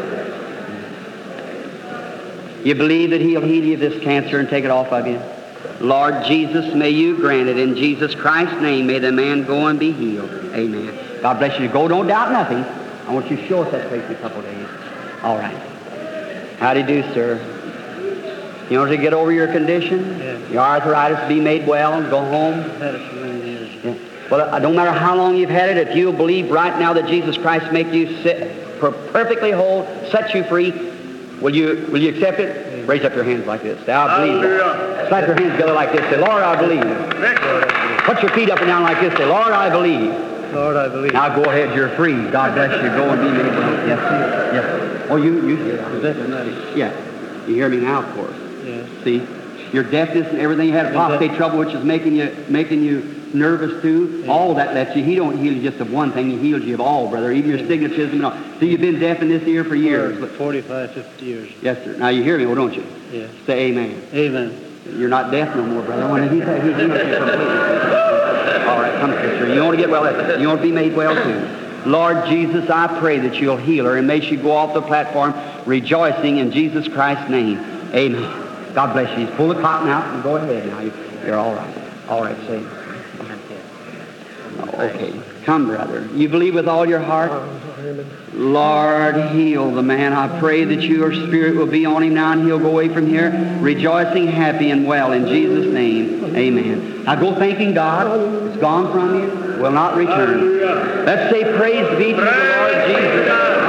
You believe that He'll heal you of this cancer and take it off of you? Lord Jesus, may you grant it. In Jesus Christ's name, may the man go and be healed. Amen. God bless you. Go, don't doubt nothing. I want you to show us that place in a couple of days. All right. How do you do, sir? You want to get over your condition? Yeah. Your arthritis, be made well, and go home? I've had it for many years. Yeah. Well, it don't matter how long you've had it, if you'll believe right now that Jesus Christ make you sit per- perfectly whole, set you free, will you will you accept it? Yeah. Raise up your hands like this. Say, I believe. Hallelujah. Slap your hands together like this. Say, Lord, I believe. Victory. Put your feet up and down like this. Say, Lord, I believe. Lord, I believe. Now go ahead, you're free. God bless you. Go and be made well. Yes, yes. Oh, you, you hear that? Yeah. You hear me now, of course. Yeah. See, your deafness and everything, you had prostate trouble, which is making you making you nervous too. Yeah. All that lets you. He don't heal you just of one thing. He heals you of all, brother. Even your stigmatism and all. So you've been deaf in this ear for years. For forty-five, fifty years. Yes, sir. Now you hear me, well, don't you? Yeah. Say amen. Amen. You're not deaf no more, brother. When he said he heals you completely. All right, come, sister. You want to get well? You want to be made well too. Lord Jesus, I pray that you'll heal her and may she go off the platform rejoicing in Jesus Christ's name. Amen. God bless you. Pull the cotton out and go ahead now. You're all right. All right, say. Okay. Come, brother. You believe with all your heart? Lord, heal the man. I pray that your Spirit will be on him now and he'll go away from here rejoicing, happy, and well. In Jesus' name, amen. Now go thanking God. It's gone from you. Will not return. Let's say praise be to the Lord Jesus.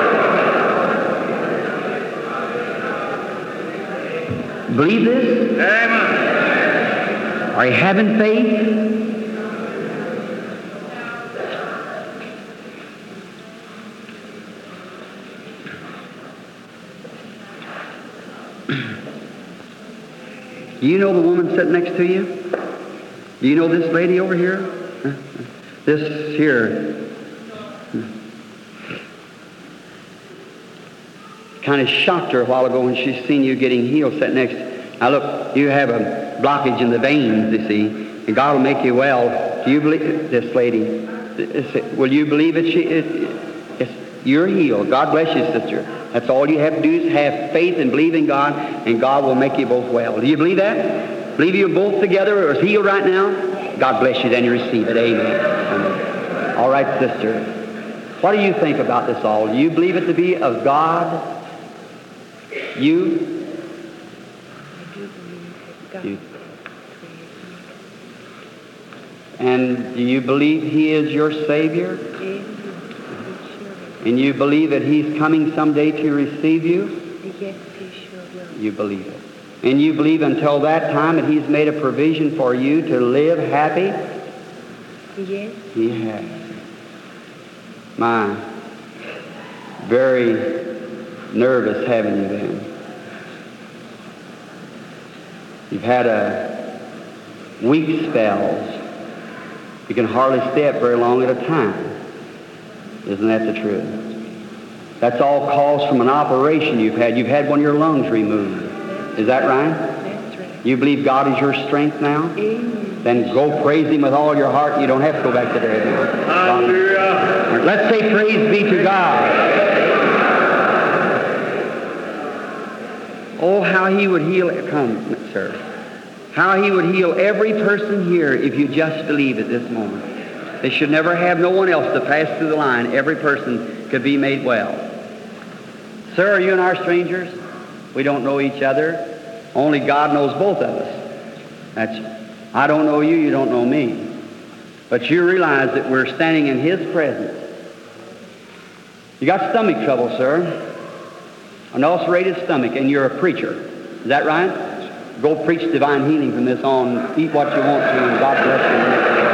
Believe this? Amen. Are you having faith? Do you know the woman sitting next to you? Do you know this lady over here? This here. Kind of shocked her a while ago when she seen you getting healed sitting next. Now look, you have a blockage in the veins, you see, and God will make you well. Do you believe this lady? Will you believe it? She, it, it's, you're healed. God bless you, sister. That's all you have to do is have faith and believe in God, and God will make you both well. Do you believe that? Believe you both together are healed right now? God bless you, then you receive it. Amen. Amen. All right, sister. What do you think about this all? Do you believe it to be of God? You? You. And do you believe He is your Savior? And you believe that He's coming someday to receive you? Yes, He sure will. You believe it. And you believe until that time that He's made a provision for you to live happy? Yes. He has. My, very nervous having you then. You've had a weak spells. You can hardly stay up very long at a time. Isn't that the truth? That's all caused from an operation you've had. You've had one of your lungs removed. Is that right? That's right. You believe God is your strength now? Amen. Then go praise Him with all your heart. You don't have to go back to bed now. Hallelujah. Let's say praise be to God. Oh, how He would heal. Come, sir. How He would heal every person here if you just believe at this moment. They should never have no one else to pass through the line. Every person could be made well. Sir, are you and I strangers? We don't know each other. Only God knows both of us. That's, I don't know you, you don't know me. But you realize that we're standing in His presence. You got stomach trouble, sir. An ulcerated stomach, and you're a preacher. Is that right? Go preach divine healing from this on. Eat what you want to, and God bless you.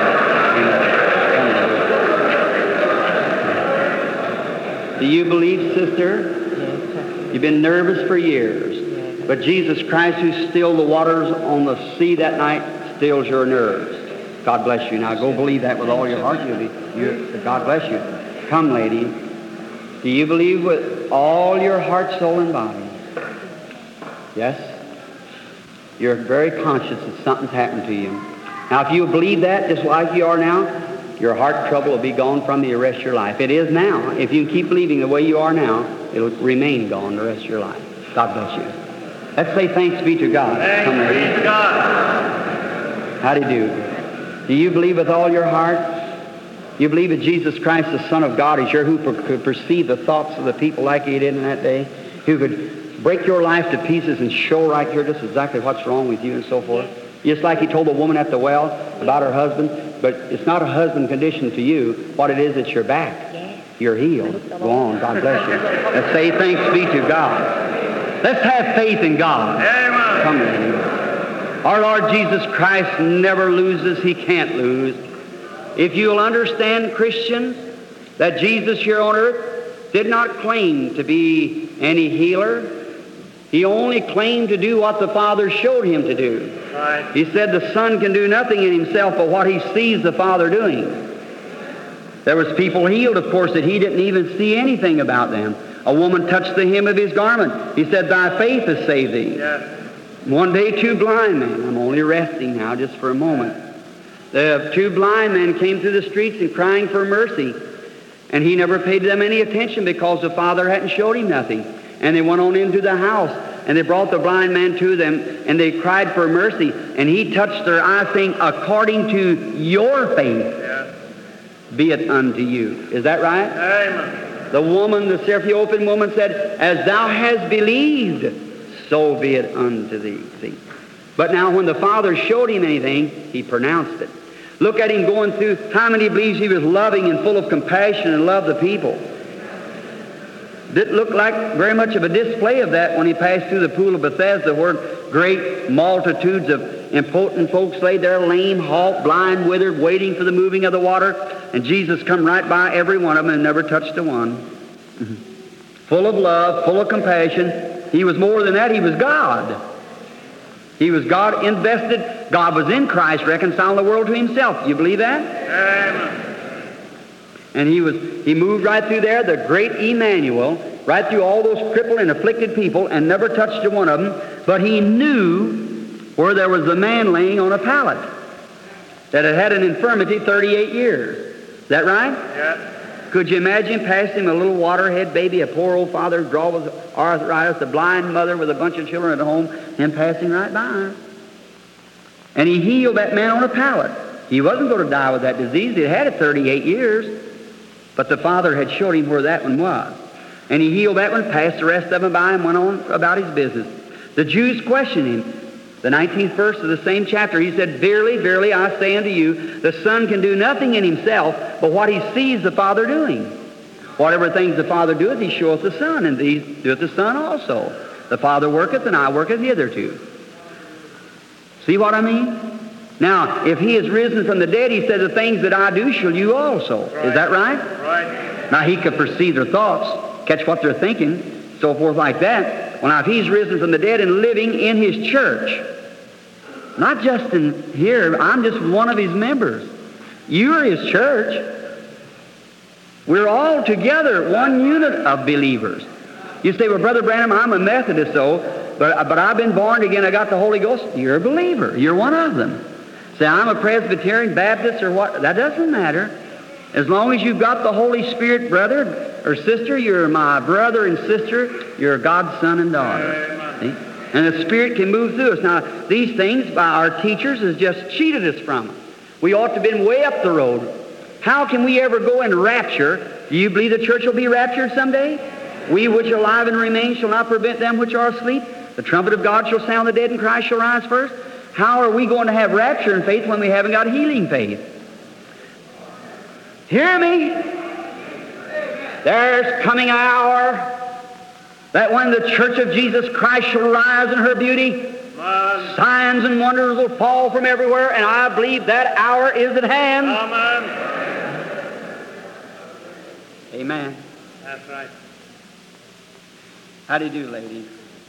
Do you believe, sister? Yes, You've been nervous for years. Yes. But Jesus Christ, who stilled the waters on the sea that night, stills your nerves. God bless you. Now go believe that with all your heart. You'll be, you, God bless you. Come, lady. Do you believe with all your heart, soul, and body? Yes? You're very conscious that something's happened to you. Now, if you believe that, just like you are now, your heart trouble will be gone from you the rest of your life. It is now. If you keep believing the way you are now, it'll remain gone the rest of your life. God bless you. Let's say thanks be to God. Come, lady. Thanks be to God. How do you do? Do you believe with all your heart? You believe that Jesus Christ, the Son of God, is your who per- could perceive the thoughts of the people like He did in that day? Who could break your life to pieces and show right here just exactly what's wrong with you and so forth? Just like He told the woman at the well about her husband. But it's not a husband condition to you. What it is, it's your back. Yes. You're healed. Go on. God bless you. Let's say thanks be to God. Let's have faith in God. Amen. Come in. Our Lord Jesus Christ never loses. He can't lose. If you'll understand, Christians, that Jesus here on earth did not claim to be any healer. He only claimed to do what the Father showed Him to do. Right. He said the Son can do nothing in Himself but what He sees the Father doing. There was people healed, of course, that He didn't even see anything about them. A woman touched the hem of His garment. He said, thy faith has saved thee. Yes. One day, two blind men, I'm only resting now just for a moment. The two blind men came through the streets and crying for mercy. And He never paid them any attention because the Father hadn't showed Him nothing. And they went on into the house, and they brought the blind man to them, and they cried for mercy. And He touched their eye, saying, according to your faith. Yes. be it unto you. Is that right? Amen. The woman, the Ethiopian woman said, as thou hast believed, so be it unto thee. See? But now when the Father showed him anything, he pronounced it. Look at him going through how many believes he was loving and full of compassion and loved the people. Didn't look like very much of a display of that when he passed through the pool of Bethesda, where great multitudes of impotent folks lay there, lame, halt, blind, withered, waiting for the moving of the water, and Jesus come right by every one of them and never touched a one. Mm-hmm. Full of love, full of compassion. He was more than that, he was God. He was God invested. God was in Christ, reconciling the world to himself. You believe that? Amen. And he was he moved right through there, the great Emmanuel, right through all those crippled and afflicted people, and never touched a one of them. But he knew where there was a man laying on a pallet that had had an infirmity thirty-eight years. Is that right? Yeah. Could you imagine passing a little waterhead baby, a poor old father, draw with arthritis, a blind mother with a bunch of children at home, and passing right by? And he healed that man on a pallet. He wasn't going to die with that disease. He'd had it thirty-eight years. But the Father had showed him where that one was. And he healed that one, passed the rest of them by, and went on about his business. The Jews questioned him. The nineteenth verse of the same chapter, he said, Verily, verily, I say unto you, the Son can do nothing in himself, but what he sees the Father doing. Whatever things the Father doeth, he showeth the Son, and these doeth the Son also. The Father worketh, and I worketh hitherto. See what I mean? Now, if he is risen from the dead, he said, the things that I do shall you also. Right. Is that right? Right. Now, he could perceive their thoughts, catch what they're thinking, so forth like that. Well, now, if he's risen from the dead and living in his church, not just in here, I'm just one of his members. You're his church. We're all together, one unit of believers. You say, well, Brother Branham, I'm a Methodist, so, but, but I've been born again, I got the Holy Ghost. You're a believer. You're one of them. Say, I'm a Presbyterian, Baptist, or what? That doesn't matter. As long as you've got the Holy Spirit, brother or sister, you're my brother and sister. You're God's son and daughter. See? And the Spirit can move through us. Now, these things by our teachers has just cheated us from it. We ought to have been way up the road. How can we ever go in rapture? Do you believe the church will be raptured someday? We which are alive and remain shall not prevent them which are asleep. The trumpet of God shall sound, the dead in Christ shall rise first. How are we going to have rapture in faith when we haven't got healing faith? Hear me? There's coming an hour that when the church of Jesus Christ shall rise in her beauty, Amen. Signs and wonders will fall from everywhere, and I believe that hour is at hand. Amen. Amen. That's right. How do you do, ladies?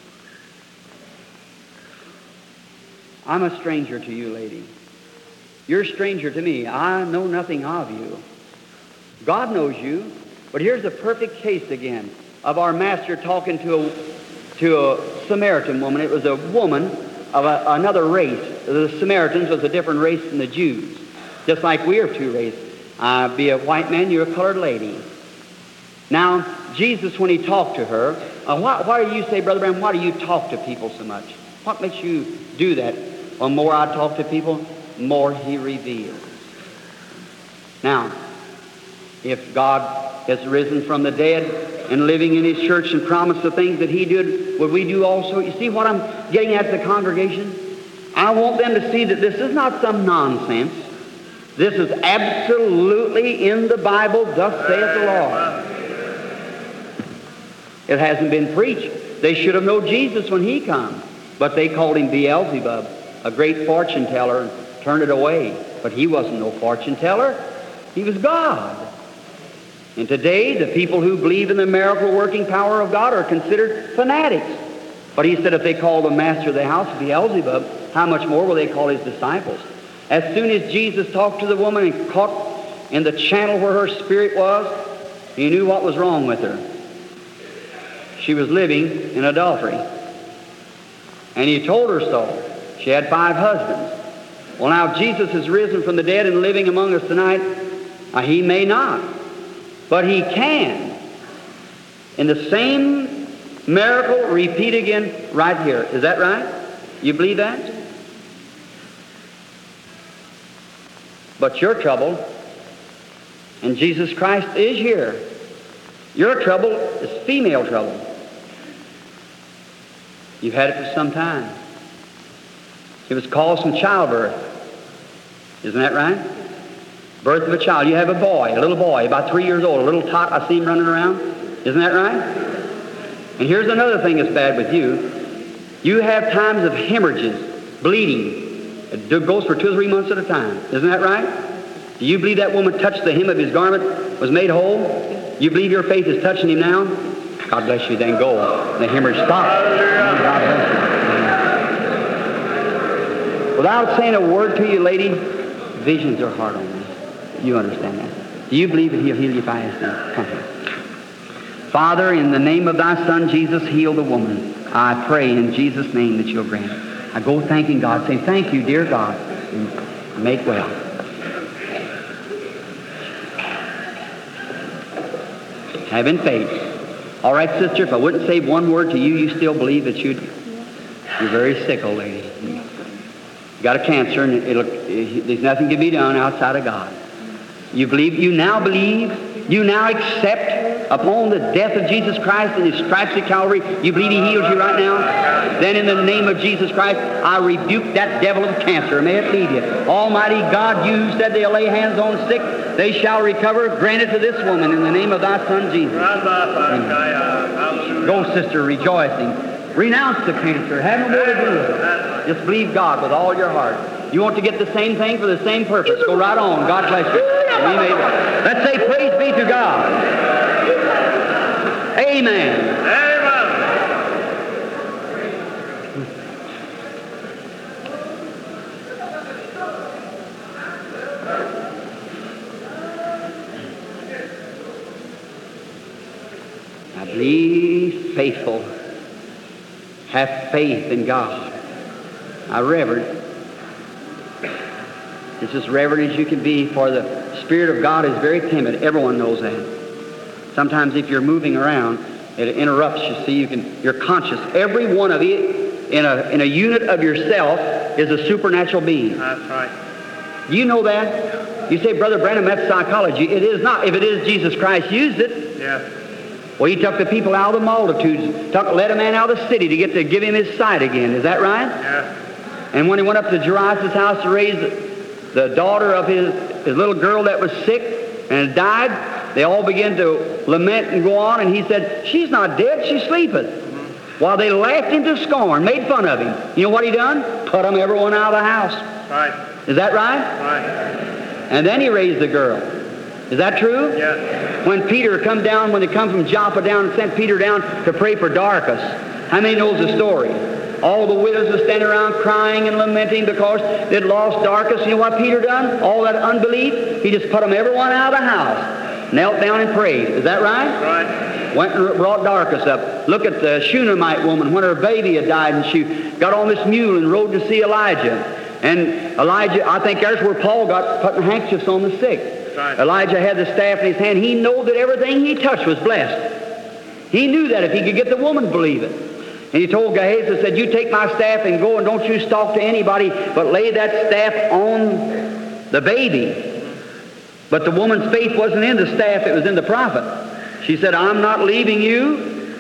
I'm a stranger to you, lady. You're a stranger to me. I know nothing of you. God knows you. But here's a perfect case again of our Master talking to a, to a Samaritan woman. It was a woman of a, another race. The Samaritans was a different race than the Jews. Just like we are two races. I be a white man, you're a colored lady. Now, Jesus, when he talked to her, uh, why, why do you say, Brother Branham, why do you talk to people so much? What makes you do that? Well, more I talk to people, more he reveals. Now, if God has risen from the dead and living in his church and promised the things that he did, would we do also? You see what I'm getting at, the congregation? I want them to see that this is not some nonsense. This is absolutely in the Bible, thus saith the Lord. It hasn't been preached. They should have known Jesus when he come, but they called him Beelzebub, a great fortune teller, and turned it away. But he wasn't no fortune teller. He was God. And today, the people who believe in the miracle-working power of God are considered fanatics. But he said if they call the master of the house Beelzebub, how much more will they call his disciples? As soon as Jesus talked to the woman and caught in the channel where her spirit was, he knew what was wrong with her. She was living in adultery. And he told her so. She had five husbands. Well, now, Jesus is risen from the dead and living among us tonight. Now, he may not, but he can. In the same miracle, repeat again right here. Is that right? You believe that? But your trouble And Jesus Christ is here. Your trouble is female trouble. You've had it for some time. It was caused from childbirth. Isn't that right? Birth of a child. You have a boy, a little boy, about three years old, a little tot. I see him running around. Isn't that right? And here's another thing that's bad with you. You have times of hemorrhages, bleeding. It goes for two or three months at a time. Isn't that right? Do you believe that woman touched the hem of his garment, was made whole? You believe your faith is touching him now? God bless you, then go. The hemorrhage stops. God bless you. Without saying a word to you, lady, visions are hard on me. You understand that. Do you believe that he'll heal you if I ask him? Come here. Father, in the name of thy Son, Jesus, heal the woman. I pray in Jesus' name that you'll grant it. I go thanking God, saying, thank you, dear God, and make well. Having faith. All right, sister, if I wouldn't say one word to you, you still believe that you'd, you're very sick, old lady. You got a cancer, and it'll, it, there's nothing can be done outside of God. You believe, you now believe, you now accept upon the death of Jesus Christ and his stripes at Calvary, you believe he heals you right now? Then in the name of Jesus Christ, I rebuke that devil of cancer. May it leave you. Almighty God, you said they'll lay hands on the sick, they shall recover. Grant it to this woman in the name of thy Son Jesus. Amen. Go, sister, rejoicing. Renounce the cancer. Have no more to do with it. Just believe God with all your heart. You want to get the same thing for the same purpose. Go right on. God bless you. We may, let's say praise be to God. Amen. Amen. Now be faithful. Have faith in God. Now, Reverend, it's as reverent as you can be, for the Spirit of God is very timid. Everyone knows that. Sometimes if you're moving around, it interrupts you. See, you can, you're conscious. Every one of you in a, in a unit of yourself is a supernatural being. That's right. Do you know that? You say, Brother Branham, that's psychology. It is not. If it is, Jesus Christ used it. Yes. Well, he took the people out of the multitudes, took, led a man out of the city to get to give him his sight again. Is that right? Yes. And when he went up to Jairus' house to raise the, the daughter of his, his little girl that was sick and had died, they all began to lament and go on, and he said, she's not dead, she sleepeth. Mm-hmm. While they laughed him to scorn, made fun of him. You know what he done? Put them everyone out of the house. Right. Is that right? Right. And then he raised the girl. Is that true? Yes. When Peter come down, when they come from Joppa down and sent Peter down to pray for Dorcas, how many knows the story? All the widows were standing around crying and lamenting because they'd lost Dorcas. You know what Peter done? All that unbelief, he just put them everyone out of the house. Knelt down and prayed. Is that right? Right. Went and brought Dorcas up. Look at the Shunammite woman when her baby had died, and she got on this mule and rode to see Elijah. And Elijah, I think there's where Paul got putting handkerchiefs on the sick. Right. Elijah had the staff in his hand. He knew that everything he touched was blessed. He knew that if he could get the woman to believe it. And he told Gehazi, said, you take my staff and go, and don't you talk to anybody, but lay that staff on the baby. But the woman's faith wasn't in the staff, it was in the prophet. She said, I'm not leaving you.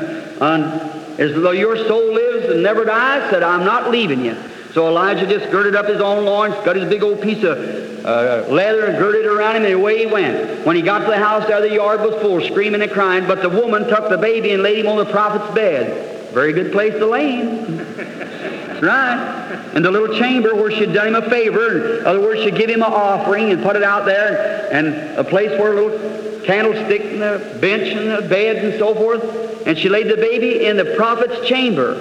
As though your soul lives and never dies, said, I'm not leaving you. So Elijah just girded up his own loins, got his big old piece of uh, leather and girded it around him, and away he went. When he got to the house there, the yard was full, screaming and crying, but the woman took the baby and laid him on the prophet's bed. Very good place to lay him. That's right. In the little chamber where she'd done him a favor. In other words, she'd give him an offering and put it out there, and a place where a little candlestick and a bench and a bed and so forth. And she laid the baby in the prophet's chamber.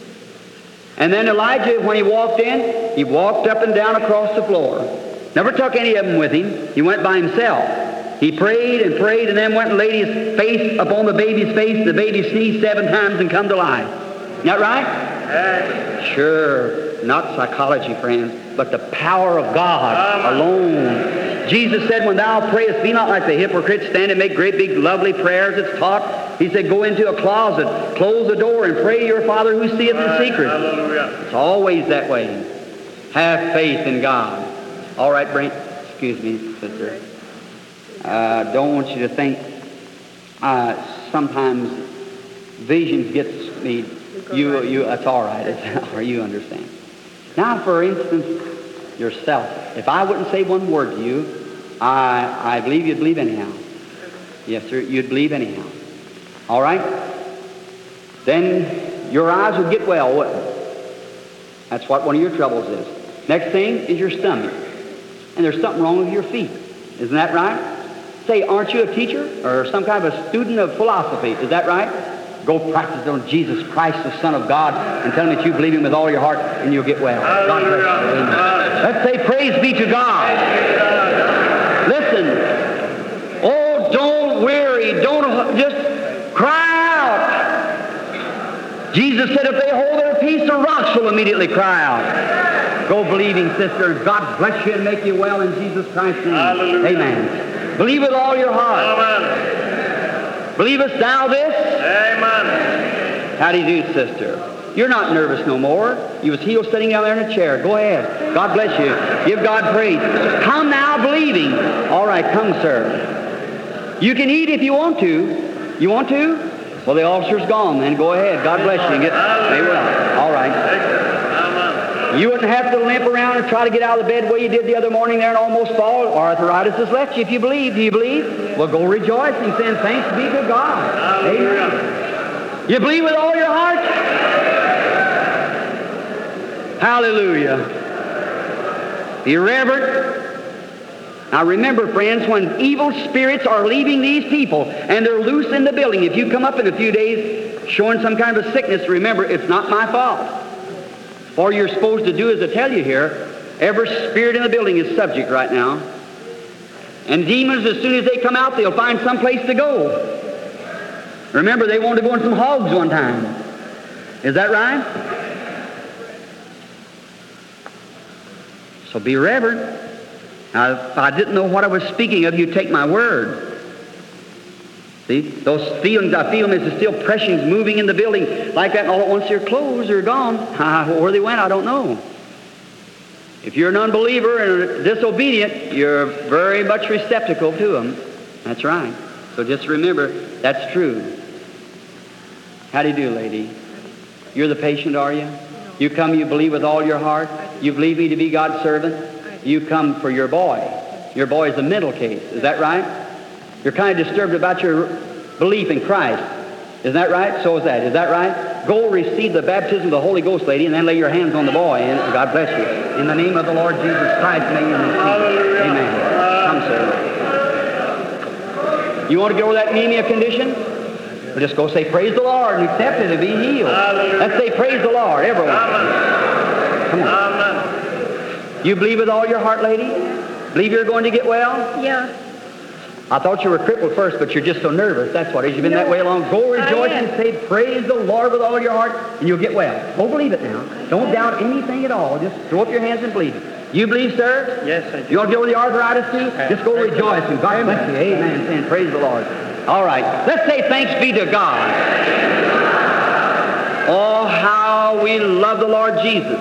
And then Elijah, when he walked in, he walked up and down across the floor. Never took any of them with him. He went by himself. He prayed and prayed and then went and laid his face upon the baby's face. The baby sneezed seven times and come to life. Isn't that right? Yes. Sure. Not psychology, friends, but the power of God alone. Jesus said, when thou prayest, be not like the hypocrites, stand and make great big lovely prayers it's taught. He said, go into a closet, close the door, and pray to your Father who seeth in secret. Hallelujah. It's always that way. Have faith in God. All right, Brent. Excuse me, sister. uh, don't want you to think uh, sometimes visions gets me. You, you, that's all right. It's, or you understand. Now, for instance, yourself. If I wouldn't say one word to you, I, I believe you'd believe anyhow. Yes, sir, you'd believe anyhow. All right? Then your eyes would get well, wouldn't it? That's what one of your troubles is. Next thing is your stomach. And there's something wrong with your feet. Isn't that right? Say, aren't you a teacher or some kind of a student of philosophy? Is that right? Go practice on Jesus Christ, the Son of God, and tell him that you believe him with all your heart, and you'll get well. God bless you. Amen. Let's say praise be to God. Listen. Oh, don't weary. Don't just cry out. Jesus said if they hold their peace, the rocks will immediately cry out. Go believing, sister. God bless you and make you well in Jesus Christ's name. Hallelujah. Amen. Believe with all your heart. Amen. Believest thou this? Amen. How do you do, sister? You're not nervous no more. You was healed sitting down there in a chair. Go ahead. God bless you. Give God praise. Come now believing. All right, come, sir. You can eat if you want to. You want to? Well, the ulcer's gone then. Go ahead. God bless you. Get, stay well. All right. You wouldn't have to limp around and try to get out of the bed the way you did the other morning there and almost fall. Arthritis has left you if you believe. Do you believe? Well, go rejoicing, saying thanks be to God. Amen. You believe with all your heart? Hallelujah. Be reverent. Now remember, friends, when evil spirits are leaving these people and they're loose in the building, if you come up in a few days showing some kind of a sickness, remember, it's not my fault. All you're supposed to do is to tell you here, every spirit in the building is subject right now. And demons, as soon as they come out, they'll find some place to go. Remember, they wanted to go in some hogs one time. Is that right? So be reverent. Now, if I didn't know what I was speaking of, you'd take my word. See, those feelings, I feel them as the still pressings moving in the building like that, and all at once their clothes are gone. Where they went, I don't know. If you're an unbeliever and disobedient, you're very much receptacle to them. That's right. So just remember, that's true. How do you do, lady? You're the patient, are you? You come, you believe with all your heart? You believe me to be God's servant? You come for your boy. Your boy is a mental case. Is that right? You're kind of disturbed about your belief in Christ. Isn't that right? So is that. Is that right? Go receive the baptism of the Holy Ghost, lady, and then lay your hands on the boy, and God bless you. In the name of the Lord Jesus Christ, may you receive. Amen. Come, sir. You want to get over that anemia condition? Well, just go say, praise the Lord, and accept it and be healed. Let's say, praise the Lord, everyone. Come on. You believe with all your heart, lady? Believe you're going to get well? Yeah. I thought you were crippled first, but you're just so nervous. That's what it is. You've been No, that way long. Go rejoice I am. and say, praise the Lord with all your heart, and you'll get well. Go believe it now. Don't doubt anything at all. Just throw up your hands and believe it. You believe, sir? Yes, I do. You want to get over the arthritis too? Just go rejoice and God bless you. Amen. Saying, praise the Lord. All right. Let's say thanks be to God. Oh, how we love the Lord Jesus.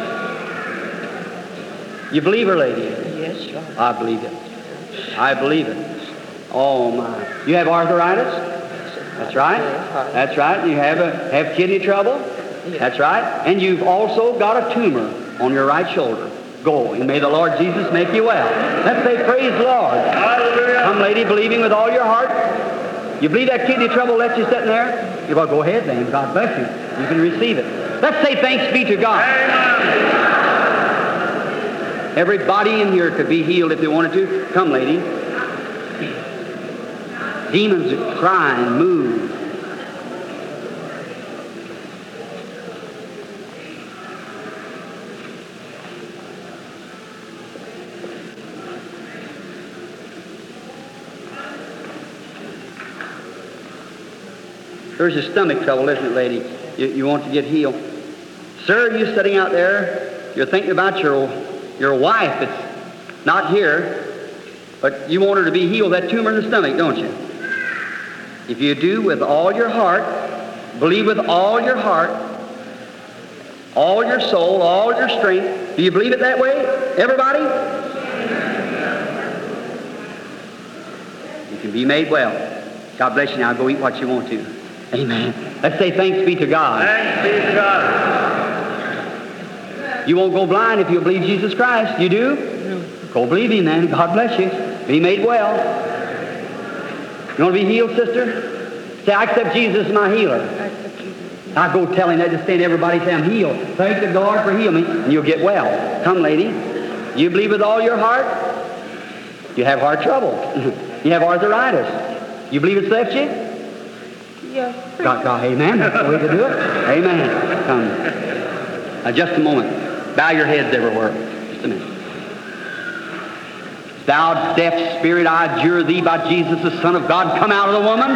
You believe her, lady? Yes, sure. I believe it. I believe it. Oh, my. You have arthritis? That's right. That's right. You have a, have kidney trouble? That's right. And you've also got a tumor on your right shoulder. Go, and may the Lord Jesus make you well. Let's say, praise the Lord. Hallelujah. Come, lady, believing with all your heart. You believe that kidney trouble left you sitting there? You well, go ahead then. God bless you. You can receive it. Let's say thanks be to God. Amen. Everybody in here could be healed if they wanted to. Come, lady. Demons that cry and move. There's your stomach trouble, isn't it, lady? You, you want to get healed. Sir, you sitting out there, you're thinking about your, your wife that's not here, but you want her to be healed, that tumor in the stomach, don't you? If you do with all your heart, believe with all your heart, all your soul, all your strength, do you believe it that way? Everybody? You can be made well. God bless you now. Go eat what you want to. Amen. Let's say thanks be to God. Thanks be to God. You won't go blind if you believe Jesus Christ. You do? No. Go believe Him then. God bless you. Be made well. You want to be healed, sister? Say, I accept Jesus as my healer. I accept Jesus. I go tell Him that to stand everybody, say, I'm healed. Thank the Lord for healing me, and you'll get well. Come, lady. You believe with all your heart? You have heart trouble. You have arthritis. You believe it's left you? Yes. God, God, amen. That's the way to do it. Amen. Come. Now, just a moment. Bow your heads everywhere. Just a minute. Thou deaf spirit, I adjure thee by Jesus, the Son of God, come out of the woman.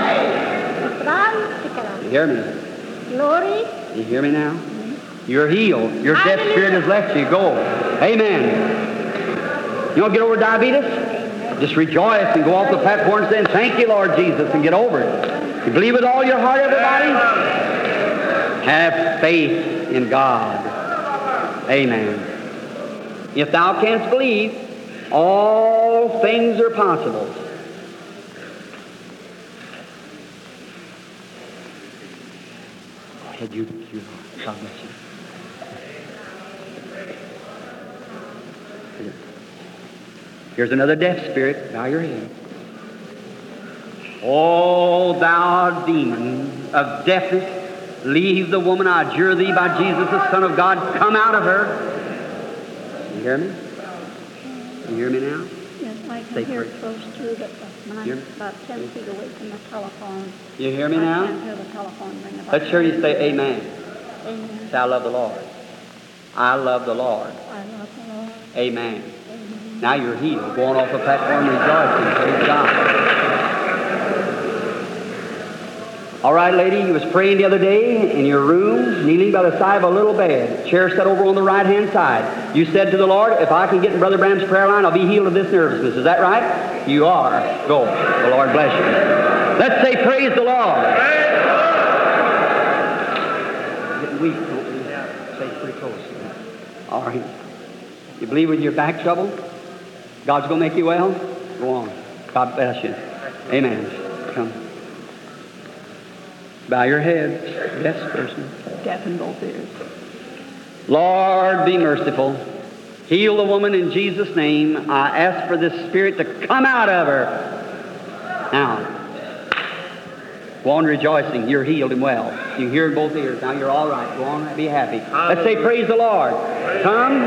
You hear me? Glory. You hear me now? You're healed. Your deaf spirit has left you. Go. Amen. You want to get over diabetes? Just rejoice and go off the platform saying, thank you, Lord Jesus, and get over it. You believe with all your heart, everybody? Have faith in God. Amen. If thou canst believe, all things are possible. Go ahead, you, you, God bless you. Here's another deaf spirit. Bow your head. O thou demon of deafness, leave the woman, I adjure thee by Jesus, the Son of God, come out of her. You hear me? You hear me now? Yes, I Say can hear praise. close to it, but when Hear I'm me? about ten feet away from the telephone, You hear me I now? can't hear the telephone ring. about Let's hear you say amen. Amen. Say, I love the Lord. I love the Lord. I love the Lord. Amen. Amen. Now you're healed. Going off the platform rejoicing. Praise God. All right, lady, you was praying the other day in your room, kneeling by the side of a little bed. Chair set over on the right-hand side. You said to the Lord, if I can get in Brother Branham's prayer line, I'll be healed of this nervousness. Is that right? You are. Go. The Lord bless you. Let's say praise the Lord. Getting weak, don't we? Stay pretty close. All right. You believe with your back trouble? God's going to make you well? Go on. God bless you. Amen. Come. Bow your head. Yes, person. Deaf in both ears. Lord, be merciful. Heal the woman in Jesus' name. I ask for this spirit to come out of her. Now, go on rejoicing. You're healed and well. You hear in both ears. Now you're all right. Go on and be happy. Let's say praise the Lord. Come.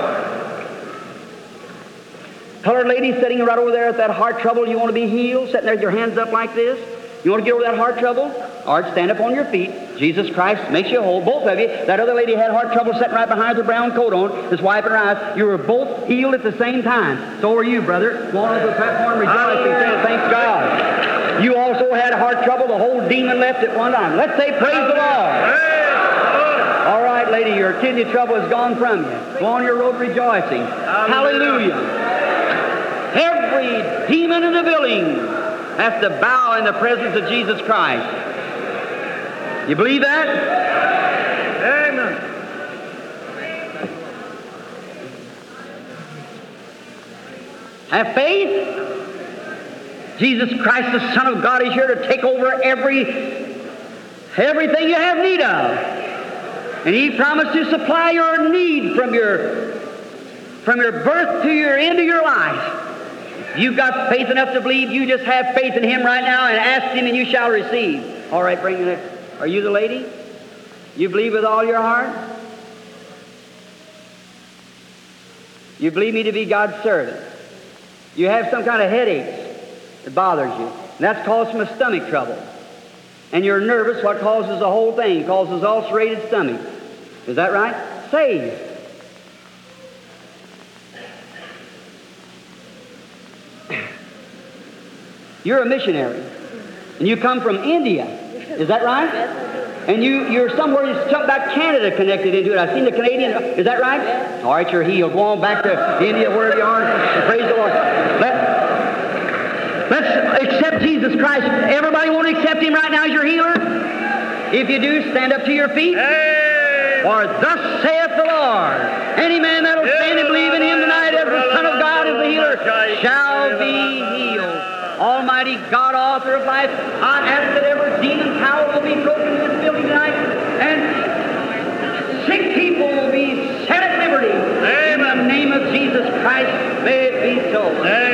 Colored lady sitting right over there at that heart trouble. You want to be healed? Sitting there with your hands up like this. You want to get over that heart trouble? All right, stand up on your feet. Jesus Christ makes you whole. Both of you. That other lady had heart trouble sitting right behind her brown coat on, just wiping her eyes. You were both healed at the same time. So are you, brother. Go on to the platform, rejoicing, saying, thank God. You also had heart trouble. The whole demon left at one time. Let's say praise the Lord. All right, lady, your kidney trouble has gone from you. Go on your road rejoicing. Hallelujah. Every demon in the building has to bow in the presence of Jesus Christ. You believe that? Amen. Have faith. Jesus Christ, the Son of God, is here to take over every everything you have need of. And He promised to supply your need from your from your birth to your end of your life. You've got faith enough to believe. You just have faith in Him right now and ask Him and you shall receive. All right, bring the next. Are you the lady? You believe with all your heart? You believe me to be God's servant. You have some kind of headaches that bothers you. And that's caused from a stomach trouble. And you're nervous. What causes the whole thing? Causes ulcerated stomach. Is that right? Saved. You're a missionary, and you come from India. Is that right? And you, you're somewhere, you something about Canada connected into it. I've seen the Canadian. Is that right? All right, you're healed. Go on back to India, wherever you are, and praise the Lord. Let, let's accept Jesus Christ. Everybody want to accept Him right now as your healer? If you do, stand up to your feet. For thus saith the Lord, any man that will stand and believe in Him tonight as the Son of God, as the healer, shall be healed. Almighty God, author of life, I ask that every demon power will be broken in this building tonight, and sick people will be set at liberty. Amen. In the name of Jesus Christ, may it be so. Amen.